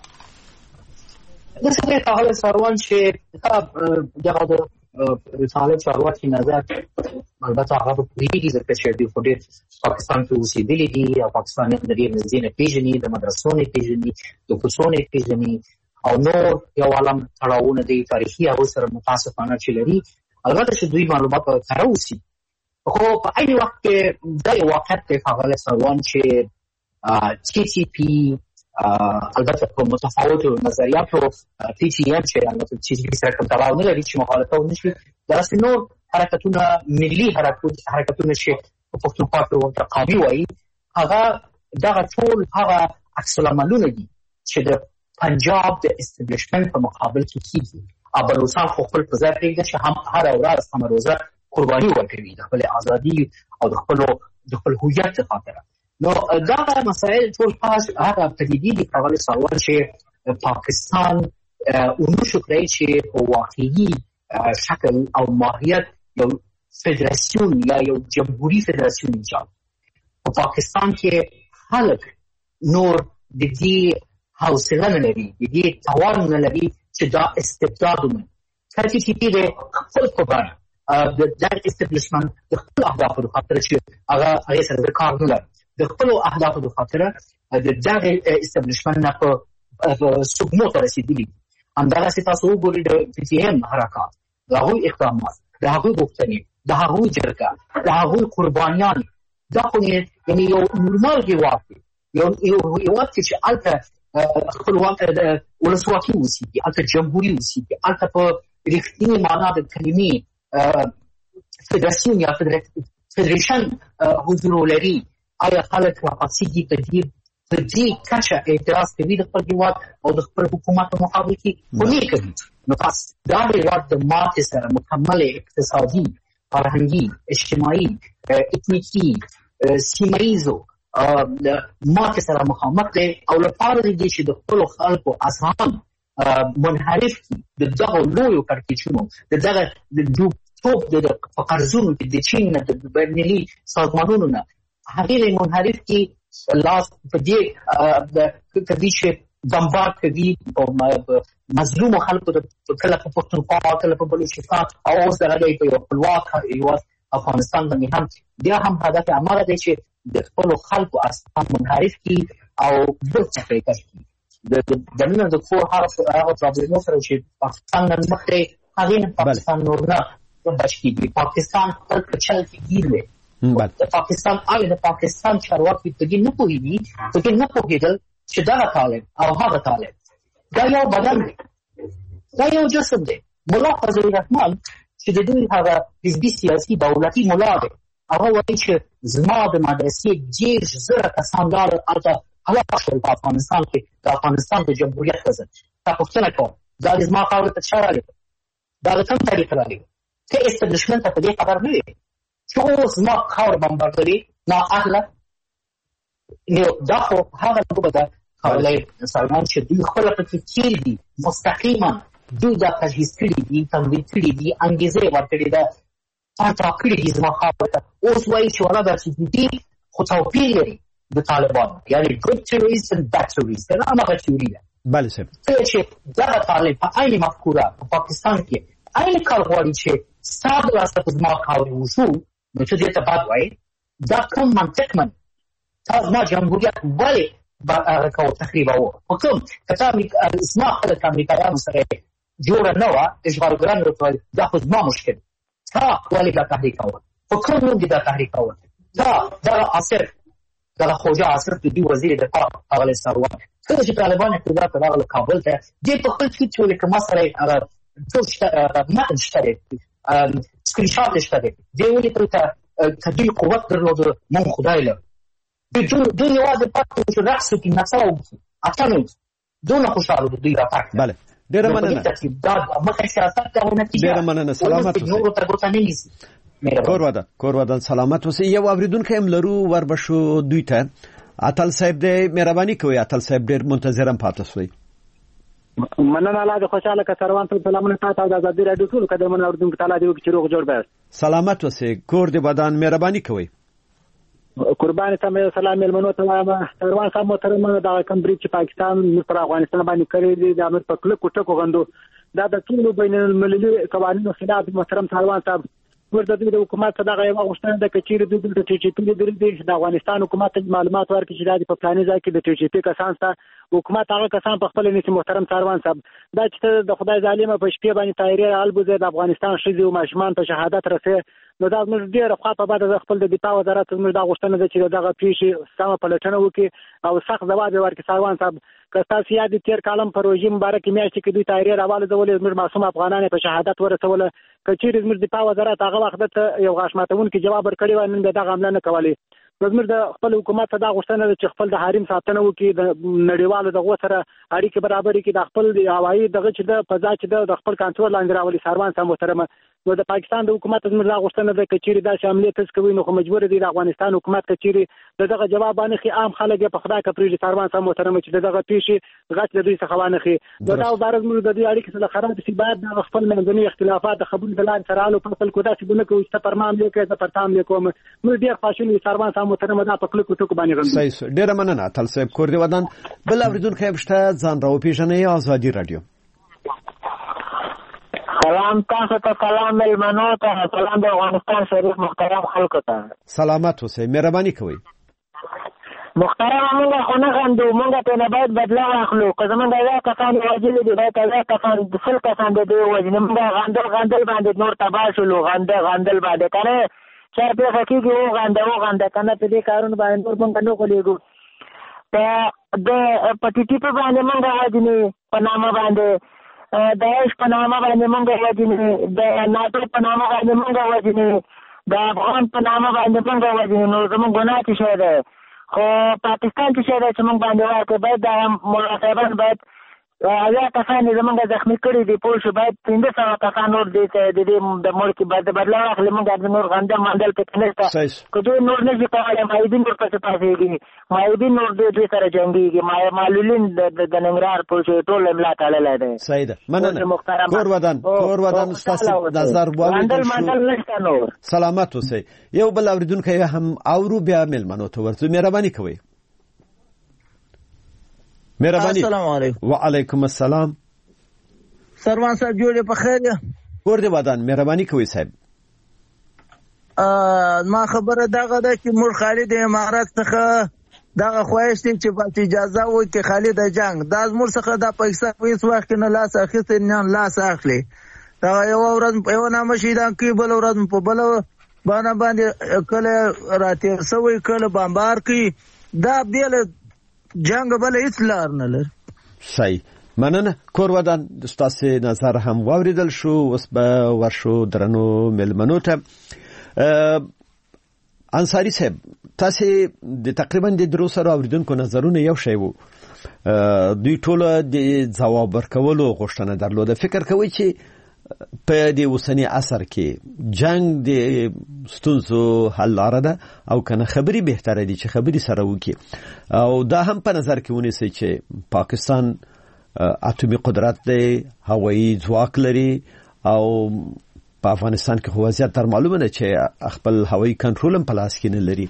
د څه په حال سروان چې دغه طالب چارواکي نظر البته هغه پوهیږي ځکه چې دوی په پاکستان کې اوسېدلي دي او پاکستان د ډېر نږدې نه پېژني، د مدرسو نه پېژني، د کوڅو نه پېژني او نور یو عالم تړاوونه دي تاریخي هغو سره متاسفانه چې لري. البته چې دوی معلومات کره اوسي، خو په عین وخت کې دا یو واقعیت دی ښاغلی سروان چې ټي ټي پی البته په متفاوتو نظریاتو ټي ټي ایم چې البته ټي ټي پی سره کوم تړاو نه لري چې مخالفت ونه شي، داسې نور حرکتونه، ملي حرکتونه چې په پښتونخوا کې ورته قامي وایي، هغه دغه ټول هغه عکس العملونه دي چې د پنجاب د استبلیشمنت په مقابل کې کېږي. بلوچستان خو خپل په ځای پرېږده چې هم هره ورځ همه روزه قرباني ورکوي د خپلې ازادي او د خپل هویت د خاطره. نو دا مسائل ټول هغه پدیدې دي ښاغلی سروان چې پاکستان ونشو کړی چې په واقعي شکل او ماهیت یو فدراسیون یا یو جمهوري فدراسیون ایجاد. په پاکستان کې خلک نور د دې حوصله نه لري، د دې توان نه لري چې دا استبداد ومني. که ټي ټي پي د خپل په بڼه د دغه استبلیشمنت د خپلو اهدافو د خاطره چې هغې سره د کار نه لري، د خپلو اهدافو د خاطره د دغه استبلیشمنت نه په سقمو ته رسېدلي. همدغسې تاسو وګورئ د پي ټي ایم حرکات، د هغوی اقدامات، د هغوی غوښتنې، د هغوی جرګه، د هغوی قربانیان، دا خو یعنې یو نورمال هېواد دی، یو هېواد کې چې هلته خپلواک ولسواکي اوسېږي، هلته جمهوري اوسېږي، هلته په رښتینې معنا د کلمې فدراسیون یا فدریشن حضور ولري. آیا خلک راپاڅېږي په دې کچه اعتراض کوي د خپل هېواد او د خپل حکومت په مقابل کې؟ خو نه کوي. نو پس دا هېواد د ماتې سره مکمل اقتصادي، فرهنګي، اجتماعي، اتنیکي، سیمه ییزو ماتې سره مخامخ دی او لپاره دی چې د خپلو خلکو اذهان منحرف کړي د دغو لویو کړکېچونو، د دغه د توپ په قرضونو کې د چین نه د بینالمللي سازمانونو نه هغې منحرف کړي. لاس په دې کوي چې بمبار کوي مظلومو خلکو کله په پښتونخوا، کله په بلوچستان او اوس دغه دی په یو خپلواک هېواد افغانستان باندې هم بیا هم هدف عمله دی چې د خپلو خلکو اصلا منحرف کړي او بل څه پرېکړه کړي. د نن د کور هغه پرابلمو سره چې پاکستان نن مخ دی، هغې نه پاکستان نور نه بچ کېږي. پاکستان خپل په چل کې ګیر دی. د پاکستان چارواکي په دې نه پوهېدل چې دغه طالب او هغه طالب دا یو بدن دی، دا یو جسم دی. ملا فضل الرحمن چې د دوی هغه حزبي سیاسي دولتي ملا دی، هغه وایي چې زما د مدرسې 10,000 کسان لاړل هلته هلاک شول په افغانستان کې د افغانستان د جمهوریت په ضد. تا پوښتنه کوم دا د زما خاورې ته چا رالیږه؟ دا د کوم طریقه رالیږه؟ ته اسټبلیشمنت ته په دې خبر نه وې چې اوس زما خاوره بمباردوي نااهله؟ دا خو هغه لوبه ده ښاغلی سلمان چې دوی خپله پکې تېر دي، مستقیما دوی دا تجهیز کړي دي، تمویل کړي دي، انګېزه یې ورکړې ده، تا کړي دي زما خاورې ته. اوس وایي چې ولا دا چې دي خو توپیر لري د طالبانو، یعنې ګډ تروریست او بد تروریست، که نه هماغه تیوري ده. بله صاحب. کله چې دغه طالب په عین مفکوره په پاکستان کې عین کار غواړي چې ستا د لاسه په زما خاورې وشو، نو ته دې ته بد وایي. دا کوم منطق من تا زما جمهوریت ولې هغه کوه تخریبوه؟ په کوم که تا زما خلک امریکایانو سره جوړه نه وه، اشغالګران ورته ویل دا خو زما مشکل، تا ولې دا تحریکوه؟ په کوم نوم دې دا تحریکوه؟ تا دغه عاصر دغه خوجه عاصر د دوی وزیر دفاع اغلی سروان کله چې طالبان اقتدار ته راغله کابل ته، دې په خپل ټویټ کې ویلي که ما سره هغه ټول متن شته دی، سکرین شاټ یې شته دی، دې ولیکل که دوی قوت درلوده موږ خدای لرو. دوی یوازې پاتې چې رقص وکړي، نڅا وکړي، اتڼ وکړي، دونه خوشحاله دي دوی راتګ. بله ډېره مننه. مخکې سیاست ته نتیجه ډېره مننه. سلامت اوسئ. نورو ته ګوته نه نیسي. کور ودان سلامت اوسئ. یو اورېدونکی هم لرو، وربشو دوی ته. اتل صاحب دې مهرباني کوئ. اتل صاحب ډېر منتظرم پاتې شوئ. مننه الله دې خوشاله که سروان ته سلامونه تاسو او د ازادي راډیو ټول قدرمن اورېدونکو تعالی دې وکړي چې روغ جوړ بیاست. سلامت اوسئ. کور دې ودان مهرباني کوئ. قربان ته مې سلام ملمنو ته وایم. سروان صاحب محترم، دا کوم برید چې پاکستان پر افغانستان باندې کړی دی د امر په کلکو ټکو غندو، دا د ټولو بین المللي قوانینو خلاف. محترم سروان صاحب ورته د حکومت دغه یو غوښتنه ده چې د دوی د ټي جي پی د افغانستان حکومت معلومات ورکړي چې دا په پلاني ځای کې د ټي جي پی کسان سره حکومت هغه کسان په خپل نشي. محترم سروان صاحب دا چې د خدای ظالمه په شپې باندې طایره البوزه د افغانستان ښځې او ماشومان په شهادت رسې، نو دا موږ ډېر خوا په بعد خپل د دفاع وزارت موږ دا غوښتنه ده چې دغه پیښې سمه پلټنه وکړي او سخت ځواب ورکړي. سروان صاحب که تاسو یاد تیر کالم پر روژې مبارکې میاشتې کې دوی طایرې راواله ځولې، زموږ معصوم افغانان په شهادت ورسوله. که چیرې زموږ دفاع وزارت هغه وخت ته یو غاښ ماتونکی جواب ورکړی وای، نن به دغه حمله نه کولې. زموږ د خپل حکومت ته دا غوښتنه ده چې خپل د حریم ساتنه وکړي، د نړیوالو دغو سره اړیکې برابرې کړي، د خپل د هوایي دغه چې د فضا چې د خپل کنټرول لاندې راولي. سروان صاحب محترمه، نو د پاکستان د حکومت زموږ دا غوښتنه ده که چیرې داسې حملې تاسو کوي، نو خو مجبور دي د افغانستان حکومت که چیرې دغه جواب باندې عام خلک په خدای کې پرېږدي. سروان صاحب محترمه چې دغه پیښې غټ د دوی څخه وانخي، دا بار زموږ د دې اړیکې سره خراب شي. باید د خپل منځني اختلافات د خبرو د لارې سره حل وکړو. کو داسې بونه کوي چې پر مام لیکي ز پر تام لیکوم نو ډیر خوشاله سروان صاحب محترم دا په کلکو ټکو باندې غوښتل. صحیح ډیر مننه. تل صاحب کور دی ودان بل اوریدونکو بشته ځان راو پیژنې ازادي رادیو. سلام تاسو ته، سلام ملمنو ته، سلام د افغانستان شریف محترم خلکو ته. سلامت اوسئ، مهرباني کوئ. محترم موږ خو نه غندو، موږ ته نه باید بدله واخلو. که زموږ دا کسان وژلي دي باید دا کسان سل کسان د دوی وژني. موږ غندل باندې نور تباه شولو، غندل باندې که نه چا پېښه کېږي وغنده که نه په دې کارونو باندې نور موږ نه غولېږو. په ټي ټي پي باندې موږ وژني، په نامه باندې داعش په نامه باندې موږ وژني، د ناټو په نامه باندې موږ وژني، د افغان په نامه باندې موږ وژني. نو زموږ ګناه څه شی دی؟ خو پاکستان څه شی دی چې موږ باندې واقع باید دا مراقبان باید اویا کسان زموږ زخمي کړي دي، پوه شو، باید 1500 کسان نور دي چې د دې د ملک باید بدلا واخلي. موږ د نور غنده مندل پکې نشته، که دوی نور نشي کولی مایدین نور پسې پاسېږي، مایدین نور دوی سره جنګېږي، معلولین د ننګرهار پوه شو ټول املا تړلی دی. صحیح ده، مننه. کور ودان ستاسو نظر واورېدل شو. مندل نشته نور. سلامت اوسئ. یو بل اوریدونکی هم اورو بیا مېلمنو ته ورځو. مهرباني کوئ. مهرباني. السلام علیکم. وعلیکم السلام. سروان صاحب جوړې په خیر یې؟ کور دی ودان، مهرباني کوئ صاحب. ما خبره دغه ده چې موږ خالد امارات څخه دغه خواهش دی چې په اجازه وکړي خالد جنگ دا زموږ څخه د پاکستان په هیڅ وخت کې نه لاس اخیستی نه لاس اخلي. دغه یوه ورځ یوه نامه شهیدان کوي، بله ورځ په بله باندې کله راتېر سوی کله بمبار کوي. دا بېله جنگ بل هیڅ لار نه لري. صحیح، مننه. کور ودان ستاسو نظر هم واوریدل شو. اوس به ورشو درنو ملمنو ته. انصاری صاحب تاسو د تقریبا د دروسره اوریدونکو نظرونه یو شی وو، دوی ټول د ځواب ورکولو غوښتنه درلوده. فکر کوي چې په دې اوسنی عصر کې جنگ د ستونزو حل لاره ده او کنه خبري بهتره دي چې خبري سره وکړي، او دا هم په نظر کې ونیسي چې پاکستان اتومي قدرت دی، هوایي ځواک لري او په افغانستان کې خو وضعیت تر معلومه نه چې خپل هوایي کنټرول هم په لاس کې نه لري.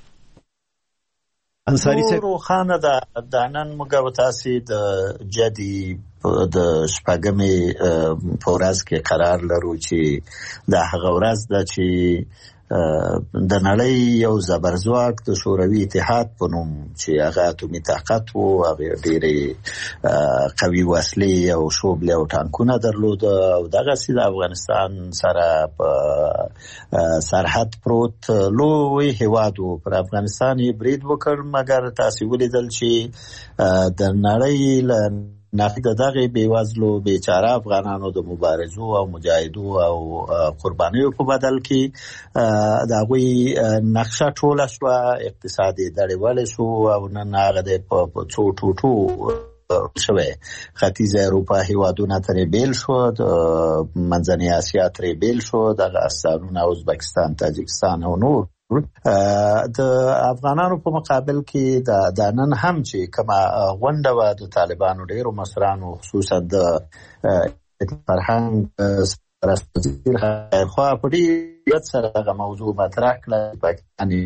انصاری صاحب روخانه د نن موږ تاسو د جدي د شپږمې په ورځ کې قرار لرو چې د هغه ورځ د چې د نړۍ یو زبرځواک د شوروي اتحاد په نوم چې هغه اتومي طاقت وو، هغه ډېرې قوي وسلې او شوبلې او ټانکونه درلود او دغه سي د افغانستان سره په سرحد پروت لوی هیواد وو. پر افغانستان یې برید وکړ، مګر تاسو ولیدل چې د نړۍ ناقد دغه بیوزلو بیچاره افغانانو د مبارزو او مجاهدو او قربانیو په بدل کې دغه نقشه ټوله شو، اقتصادي دړیوال شو او نن هغه د په څو ټوټو شوه. ختیځ اروپا هیوادونه ترې بیل شو، د منځنۍ اسیا ترې بیل شو، د افغانستان او ازبکستان، تاجکستان او نور. د افغانانو په مقابل کې د نن هم چې کما غونډه و د طالبانو ډیرو مشرانو خصوصا د فرهنګ رئیس خو په دې سره د موضوع مطرح کړه. پاکستاني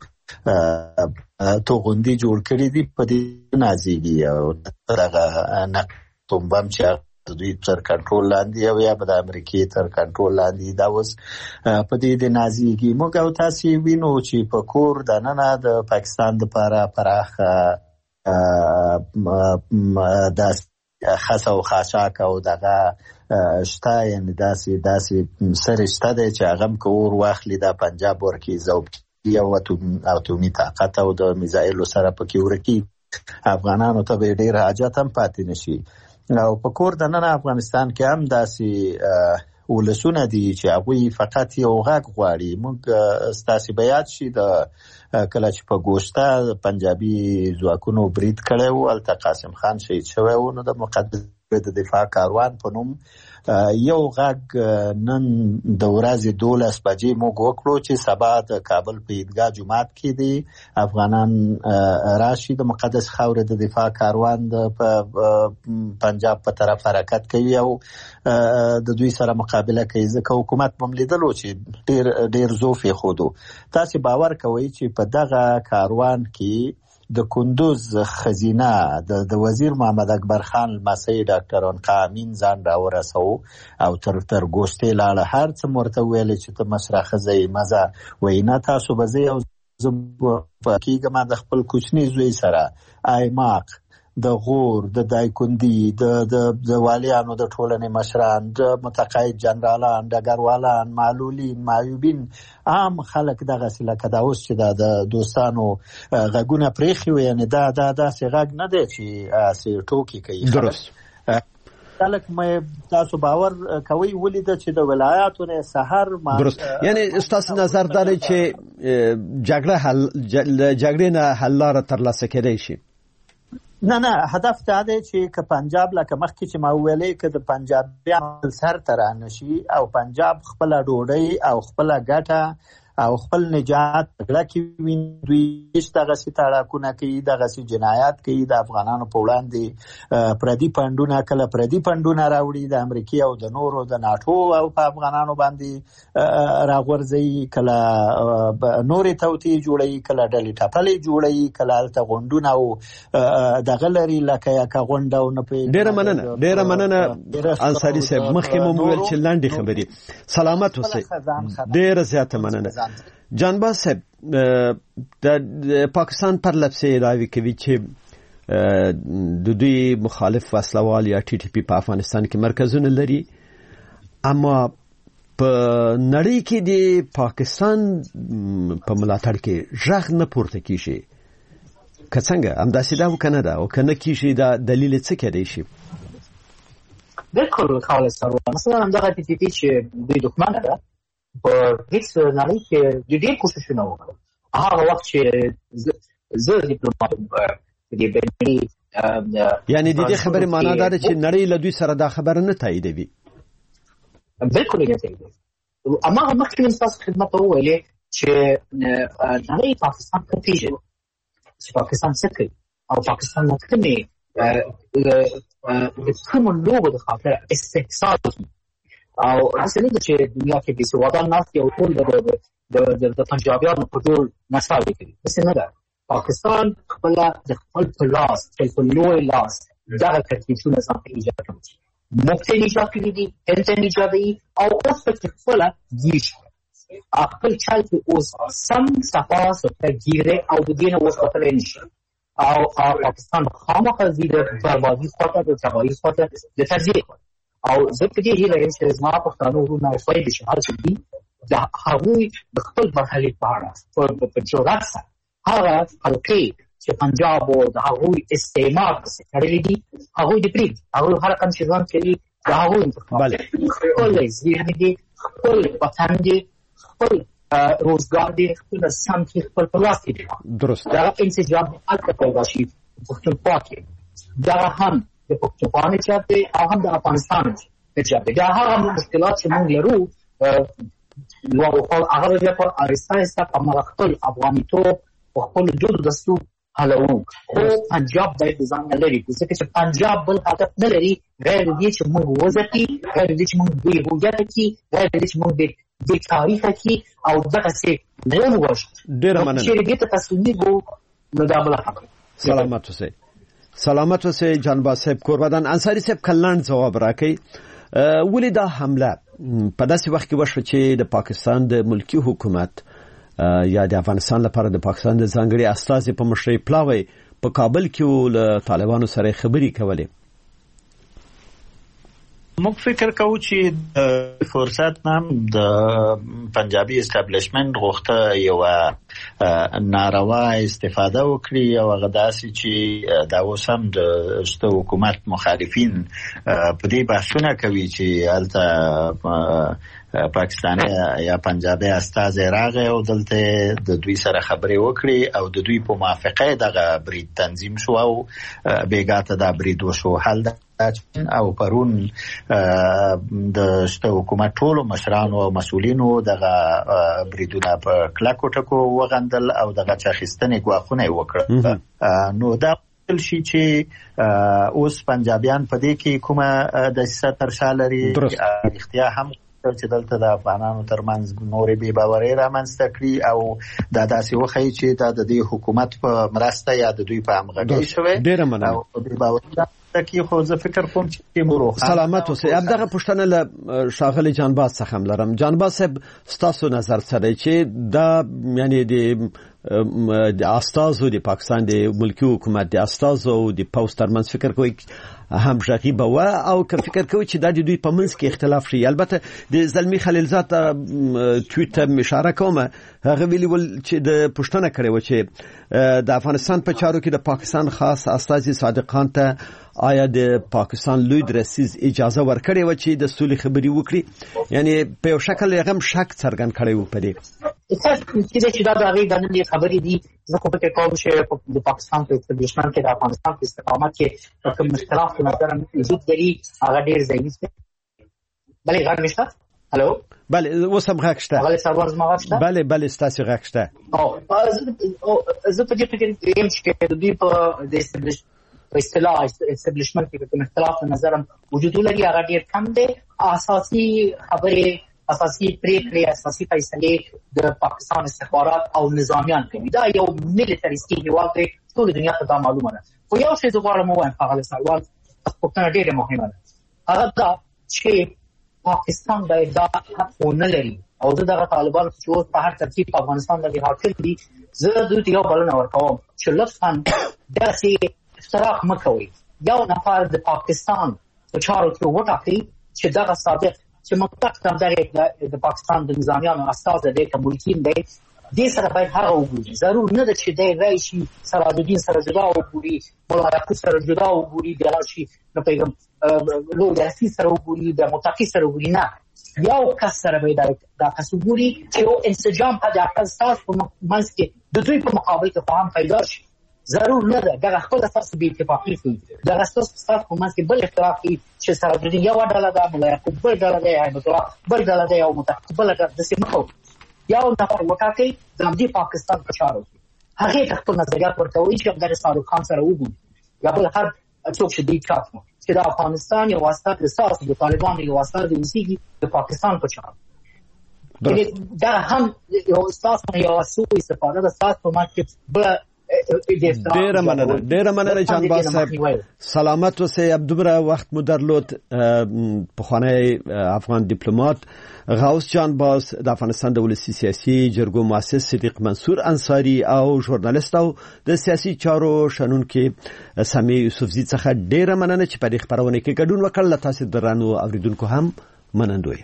تو غونډې جوړ کړې دي په دې نازيږي او دغه نقطوم چې د دوی تر کنټرول لاندې او یا د امریکای تر کنټرول لاندې دا اوس په دې د نازيږي. موږ او تاسو وینو چې په کور د ننه د پاکستان لپاره پراخه د خاصه او خاصاک او دغه شته، یعنی داسې سرشته دی چې هغه کور واخلي د پنجاب ورکی زوب یو اتومي طاقت او د میزایلو سره پکې ورکی. افغانانو ته ډېر حاجت هم پاتې نشي او په کور د نن افغانستان کې هم داسې ولسونه دي چې هغوی فقط یو غږ غواړي. موږ ستاسې به یاد شي د کله چې په ګوشته پنجابي ځواکونو برید کړی و، هلته قاسم خان شهید شوی و، نو د مقدس د دفاع کاروان په نوم یو غږ نن د ورځې 12 بجې موږ وکړو چې سبا د کابل په عیدګاه جومات کې دی افغانان راشي د مقدس خاورې د دفاع کاروان د پنجاب په طرف حرکت کوي او د دوی سره مقابله کوي. ځکه حکومت مملیدلو چې ډیر زوف یې خودو. تاسو باور کوئ چې په دغه کاروان کې د کندوز خزینه د وزیر محمد اکبر خان لمسی ډاکټر عنقا امین ځان راورسو او تر ګوشتې لاړه، هر څه ورته ویل چې ته مشره ښځه یې مزه وینا تاسو به زه او زه کېږم د خپل کوچني زوی سره ایماق د غور د دایکندي د والیانو د ټولنې مشران، د متقاعد جنرالان، ډګروالان، معلولین، معیوبین، عام خلک دغه لکه دا اوس چې د دوستانو غږونه پرېښي وي، یعنی دا داسې غږ نه دی چې ټوکې کوي. درست خلک مې تاسو باور کوي ولیده چې د ولایاتو نه سحر درست، یعنی تاسو نظر داري چې جګړه نه حل لاره ترلاسه کېدای شي؟ نه هدف دا دی چې که پنجاب لکه مخکې چې ما ویلې که د پنجابیان سر ته رانشي او پنجاب خپله ډوډۍ او خپله ګټه او خپل نجات پګړه کې ویني، دوی هیڅ دغسې تاړاکونه کوي، دغسې جنایات کوي د افغانانو په وړاندې. پردي پنډونه کله پردي پنډونه راوړي د امریکې او د نورو د ناټو او په افغانانو باندې راغورځوي، کله نورې توطیې جوړوي، کله ډلې ټپلې جوړوي، کله هلته غونډونه او دغه لري لکه یکه غونډه او نه پوهېږم. ډېره مننه انصاري صاحب، مخکې مو وویل چې لنډې خبرې. سلامت اوسئ، ډېره زیاته مننه. جانباز صاحب، د پاکستان پر لپسې راوي کوي چې د دوی مخالف وسلوال یا ټي ټي پی په افغانستان کې مرکزونه لري، اما په نړۍ کې د پاکستان په ملاتړ کې ژغ نه پورته کیږي. که څنګه همداسې دا وکنه ده او کنه کیږي، دا دلیل څه کېدای شي؟ بالکل خالص سره مثلا همدغه ټي ټي پی چې دوی دښمن ده په هیڅ نړۍ کې ډېر کوششونه وکړل. هغه وخت چې زه ډیپلوماټ یعنی د دې خبرې معنا دا ده چې نړۍ له دوی سره دا خبره نه تاییدوي. بالکل یې تاییدوي. اما مخکې من تاسو خدمت ته وویلې چې نړۍ پاکستان ته پیژني چې پاکستان څه کوي او پاکستان کومې د کومو لوبو د خاطر استحصال او اصلي د چې دنیا کې د سوادان ناس یو ټول د پنجابیانو په ټول مساوي کوي بس نه ده پاکستان خپل د خپل پلاس په لوی لاس دغه ترتیبونه ځان ایجاد کړي مخکې ایجاد کړي دي هلته ایجادي او اوس په خپل دیش خپل چل کې اوس سم صفا ستګیره او د دین اوس خپل نشي او پاکستان خامخا زیاده بربادي خاطر د تباہي خاطر د تجزیه او زه په دې هیله یم چې زما پښتانه ورونه او فایده شي هر څه دي د هغوی د خپل مرحلې په اړه په جرأت سره هغه حلقې چې پنجاب او د هغوی استعمار کړي دي هغوی د پریږدي هغوی هر کوم چې ځان کوي د هغوی انتخاب خپل ذهن دي خپل وطن دي خپل روزګار دي خپل سم کې خپل پلاس دي درست دا انسجام البته پیدا شي پښتونخوا کې دا هم د پښتونخوا نه چاته او هم د افغانستان نه چاته دا هغه مشکلات چې موږ لرو نو هغه په ارسایسته په مخکل افغانیتوب او خپل جوړ دستور هلو خو پنجاب د ځان لري ځکه چې پنجاب بل هدف نه لري غیر دې چې موږ وځي غیر دې چې موږ به هویت کې غیر دې چې موږ د تاریخ کې او دغه څه نه وښه ډیر مننه چې دې ته تصویر وو نو دا بل حق سلامت اوسئ جانباز صاحب قربان انصاری صاحب کلان جواب راکړي ولې دا حمله په داسې وخت کې وشو چې د پاکستان د ملکی حکومت یا د افغانستان لپاره د پاکستان د ځانګړي استازي په مشرۍ پلاوی په کابل کې له طالبانو سره خبرې کولې موږ فکر کوو چې فرصت نام د پنجابي اسټابلیشمنت غوښته یو ناروا استفاده وکړي او هغه داسې چې دا اوس هم د حکومت مخالفین په دې بحثونه کوي چې هلته پاکستاني یا پنجابي استازي راغی او دلته د دوی سره خبرې وکړي او د دوی په موافقه دغه برید تنظیم شو او بیګاته دا برید وشو حل او پرون د حکومت ټولو مشرانو او مسؤلینو دغه بریدونه په کلکو ټکو وغندل او دغه چاخستنې غواخونه وکړه نو دا شي چې اوس پنجابیان په دې کې کومه د ستر شالري اختیار هم چې دلته د افغانانو ترمنځ نورې بې باورۍ رامنځته کړي او دا داسې وښیي چې دا د دې حکومت په مرسته یا د دوی په همغږۍ شوی او بې باورۍ کې خو زه فکر کوم چې مروخه سلامت اوسئ دغه پوښتنه له شاغلی جانباز څخه لرم جانباز صاحب ستاسو نظر سره چې دا یعنی د استازو د پاکستان د ملکی حکومت د استازو د پوسټ ترمنځ فکر کوي هم ژغي بوا او که فکر کوي چې د دوی په منځ کې اختلاف شي البته د زلمی خلیلزاد ټویټر اشاره کومه هغه ویلي ول چې د پښتنه کړي و چې د افغانستان په چارو کې د پاکستان خاص استازي صادق خان ته آیا د پاکستان لوی درسیز اجازه ورکړي و چې د سولې خبري وکړي یعنی په یو شکل هغه شک څرګند کړي و پدې چې دا د هغه د نړۍ خبرې دي زه خو په کوم چې د پاکستان په دښمن کې د افغانستان په استقامت کې کوم اختلاف نظر وجود لري هغه ډیر ضعیف دی بلې غږ نشته هالو بله اوس هم غږ شته بله سرور زما غږ شته بله ستاسو غږ شته زه په دې فکر یم چې د دې په د اصطلاح استابلیشمنت کې کوم اختلاف نظر وجود لري هغه ډیر کم دی اساسي خبرې اساسي پریکړې اساسي فیصلې د پاکستان استخبارات او نظامیان کوي دا یو ملیټریستي هیواد دی ټول دنیا ته دا معلومه ده خو یو څه زغواړم وایم هغه سوال پوښتنه ډیره مهمه ده هغه دا چې پاکستان باید دا حق نه لري او دغه طالبان چې په هر ترتیب په افغانستان باندې حاکم دي زه دوی ته یو بلنه ورکوم چې لطفا داسې افتراق مکوئ یو نفر د پاکستان په چارو کې وټاکئ چې دغه صادق چې مطلق د پاکستان د نظامیانو استازي د کومولتین دی دې سره باید هغه وګوري ضرور نه ده چې د رئیسي سراجالدین سره جدا وګوري مولا یعقوب سره جدا وګوري د راشي نو پیغام لو یاسین سره وګوري د متقی سره وګوري نه یو کس سره باید دا کس وګوري چې یو انسجام په دغه اساس په منځ کې د دوی په مقابل کې فهم پیدا شي ضرور نه ده دغه خپل اساس به اتفاقی وي دغه اساس په منځ کې بل اختلاف وي چې سراجالدین یو ډله ده مولا یعقوب بل ډله ده احمد الله بل ډله ده او متقی بل ډله د سیمو یو نفر وټاکي د دې پاکستان په چارو کې هغه خپل نظریات ورکوي چې د شاروخ خان سره وګوري یا بل هر څوک شدید چاپ چې د افغانستان یو واسطه د ساس د طالبانو یو واسطه د اوسېږي د پاکستان په چاپ دا هم یو اساس یو سوء استفاده د ساس په مارکیټ به ډیره مننه جانباز صاحب سلامت اوسئ. عبدالبره وخت مو درلود. پخوانی افغان دیپلومات غوث جانباز د افغانستان د ولسی سیاسي جرګو مؤسس صدیق منصور انصاری او ژورنالیست او د سیاسي چارو شنونکي سامي یوسفزي څخه ډیره مننه چې په دې خبرونه کې ګډون وکړل. تاسو درنو اوریدونکو هم منندوی.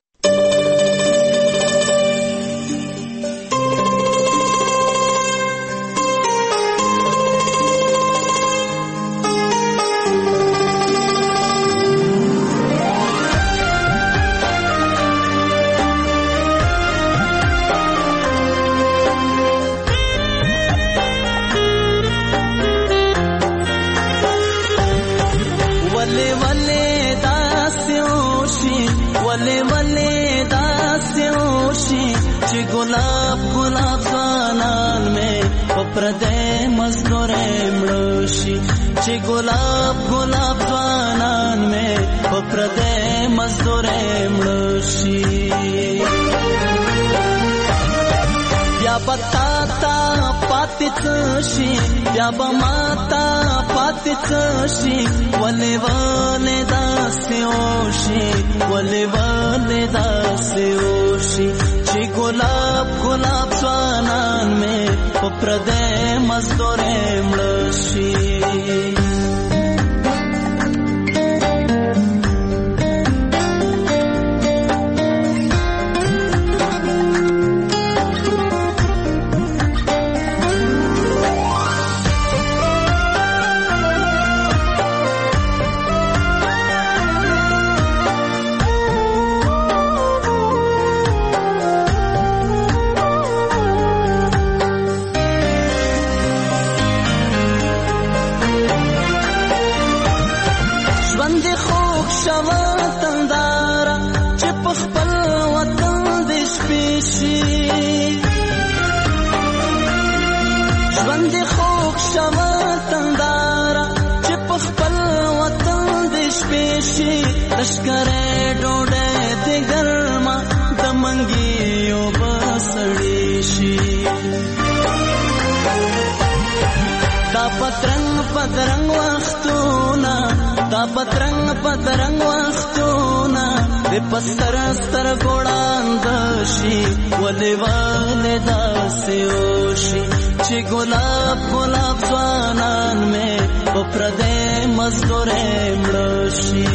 गुलाब गुलाब ज़ानान में पप्रदे मज़दूरे मृषि चे गुलाब गुलाब ज़ानान में पप्रदे मज़दूरे मृषि या बताता पातिचशी या बमाता पातिचशी वले वले दास्योशी वले वले दास्योशी ची गुलाब गुलाब ज़ानान में पप्रदे मज़दूरे मृषि लश्करे डोडे ते गर्मा दमंगियो बसड़ीशी दा पतरंग वख्तूना दा पतरंग वख्तूना दे पस्तर स्तर गोड़ांदशी वले वाले दास्योशी ची गुलाब गुलाब ज़ानान में पप्रदे मज़दूरे मृषि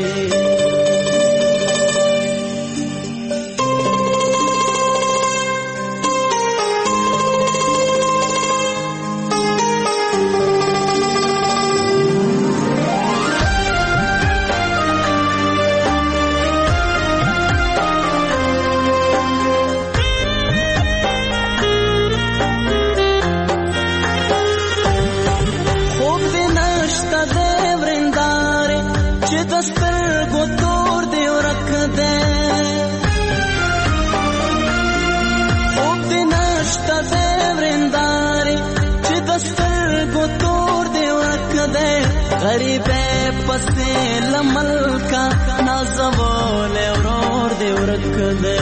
गरीबे पसे लमल का नाज़वोले और देवरक दे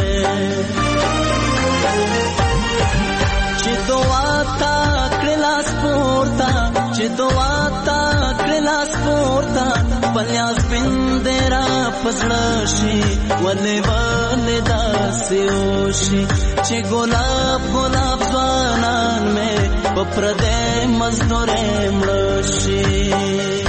चिदवाता क्लास पोर्ता पल्यास बिंदेरा पसड़शी वले वले दास्योशी चे गुलाब गुलाब ज़ानान में पप्रदे मज़दूरे मृषि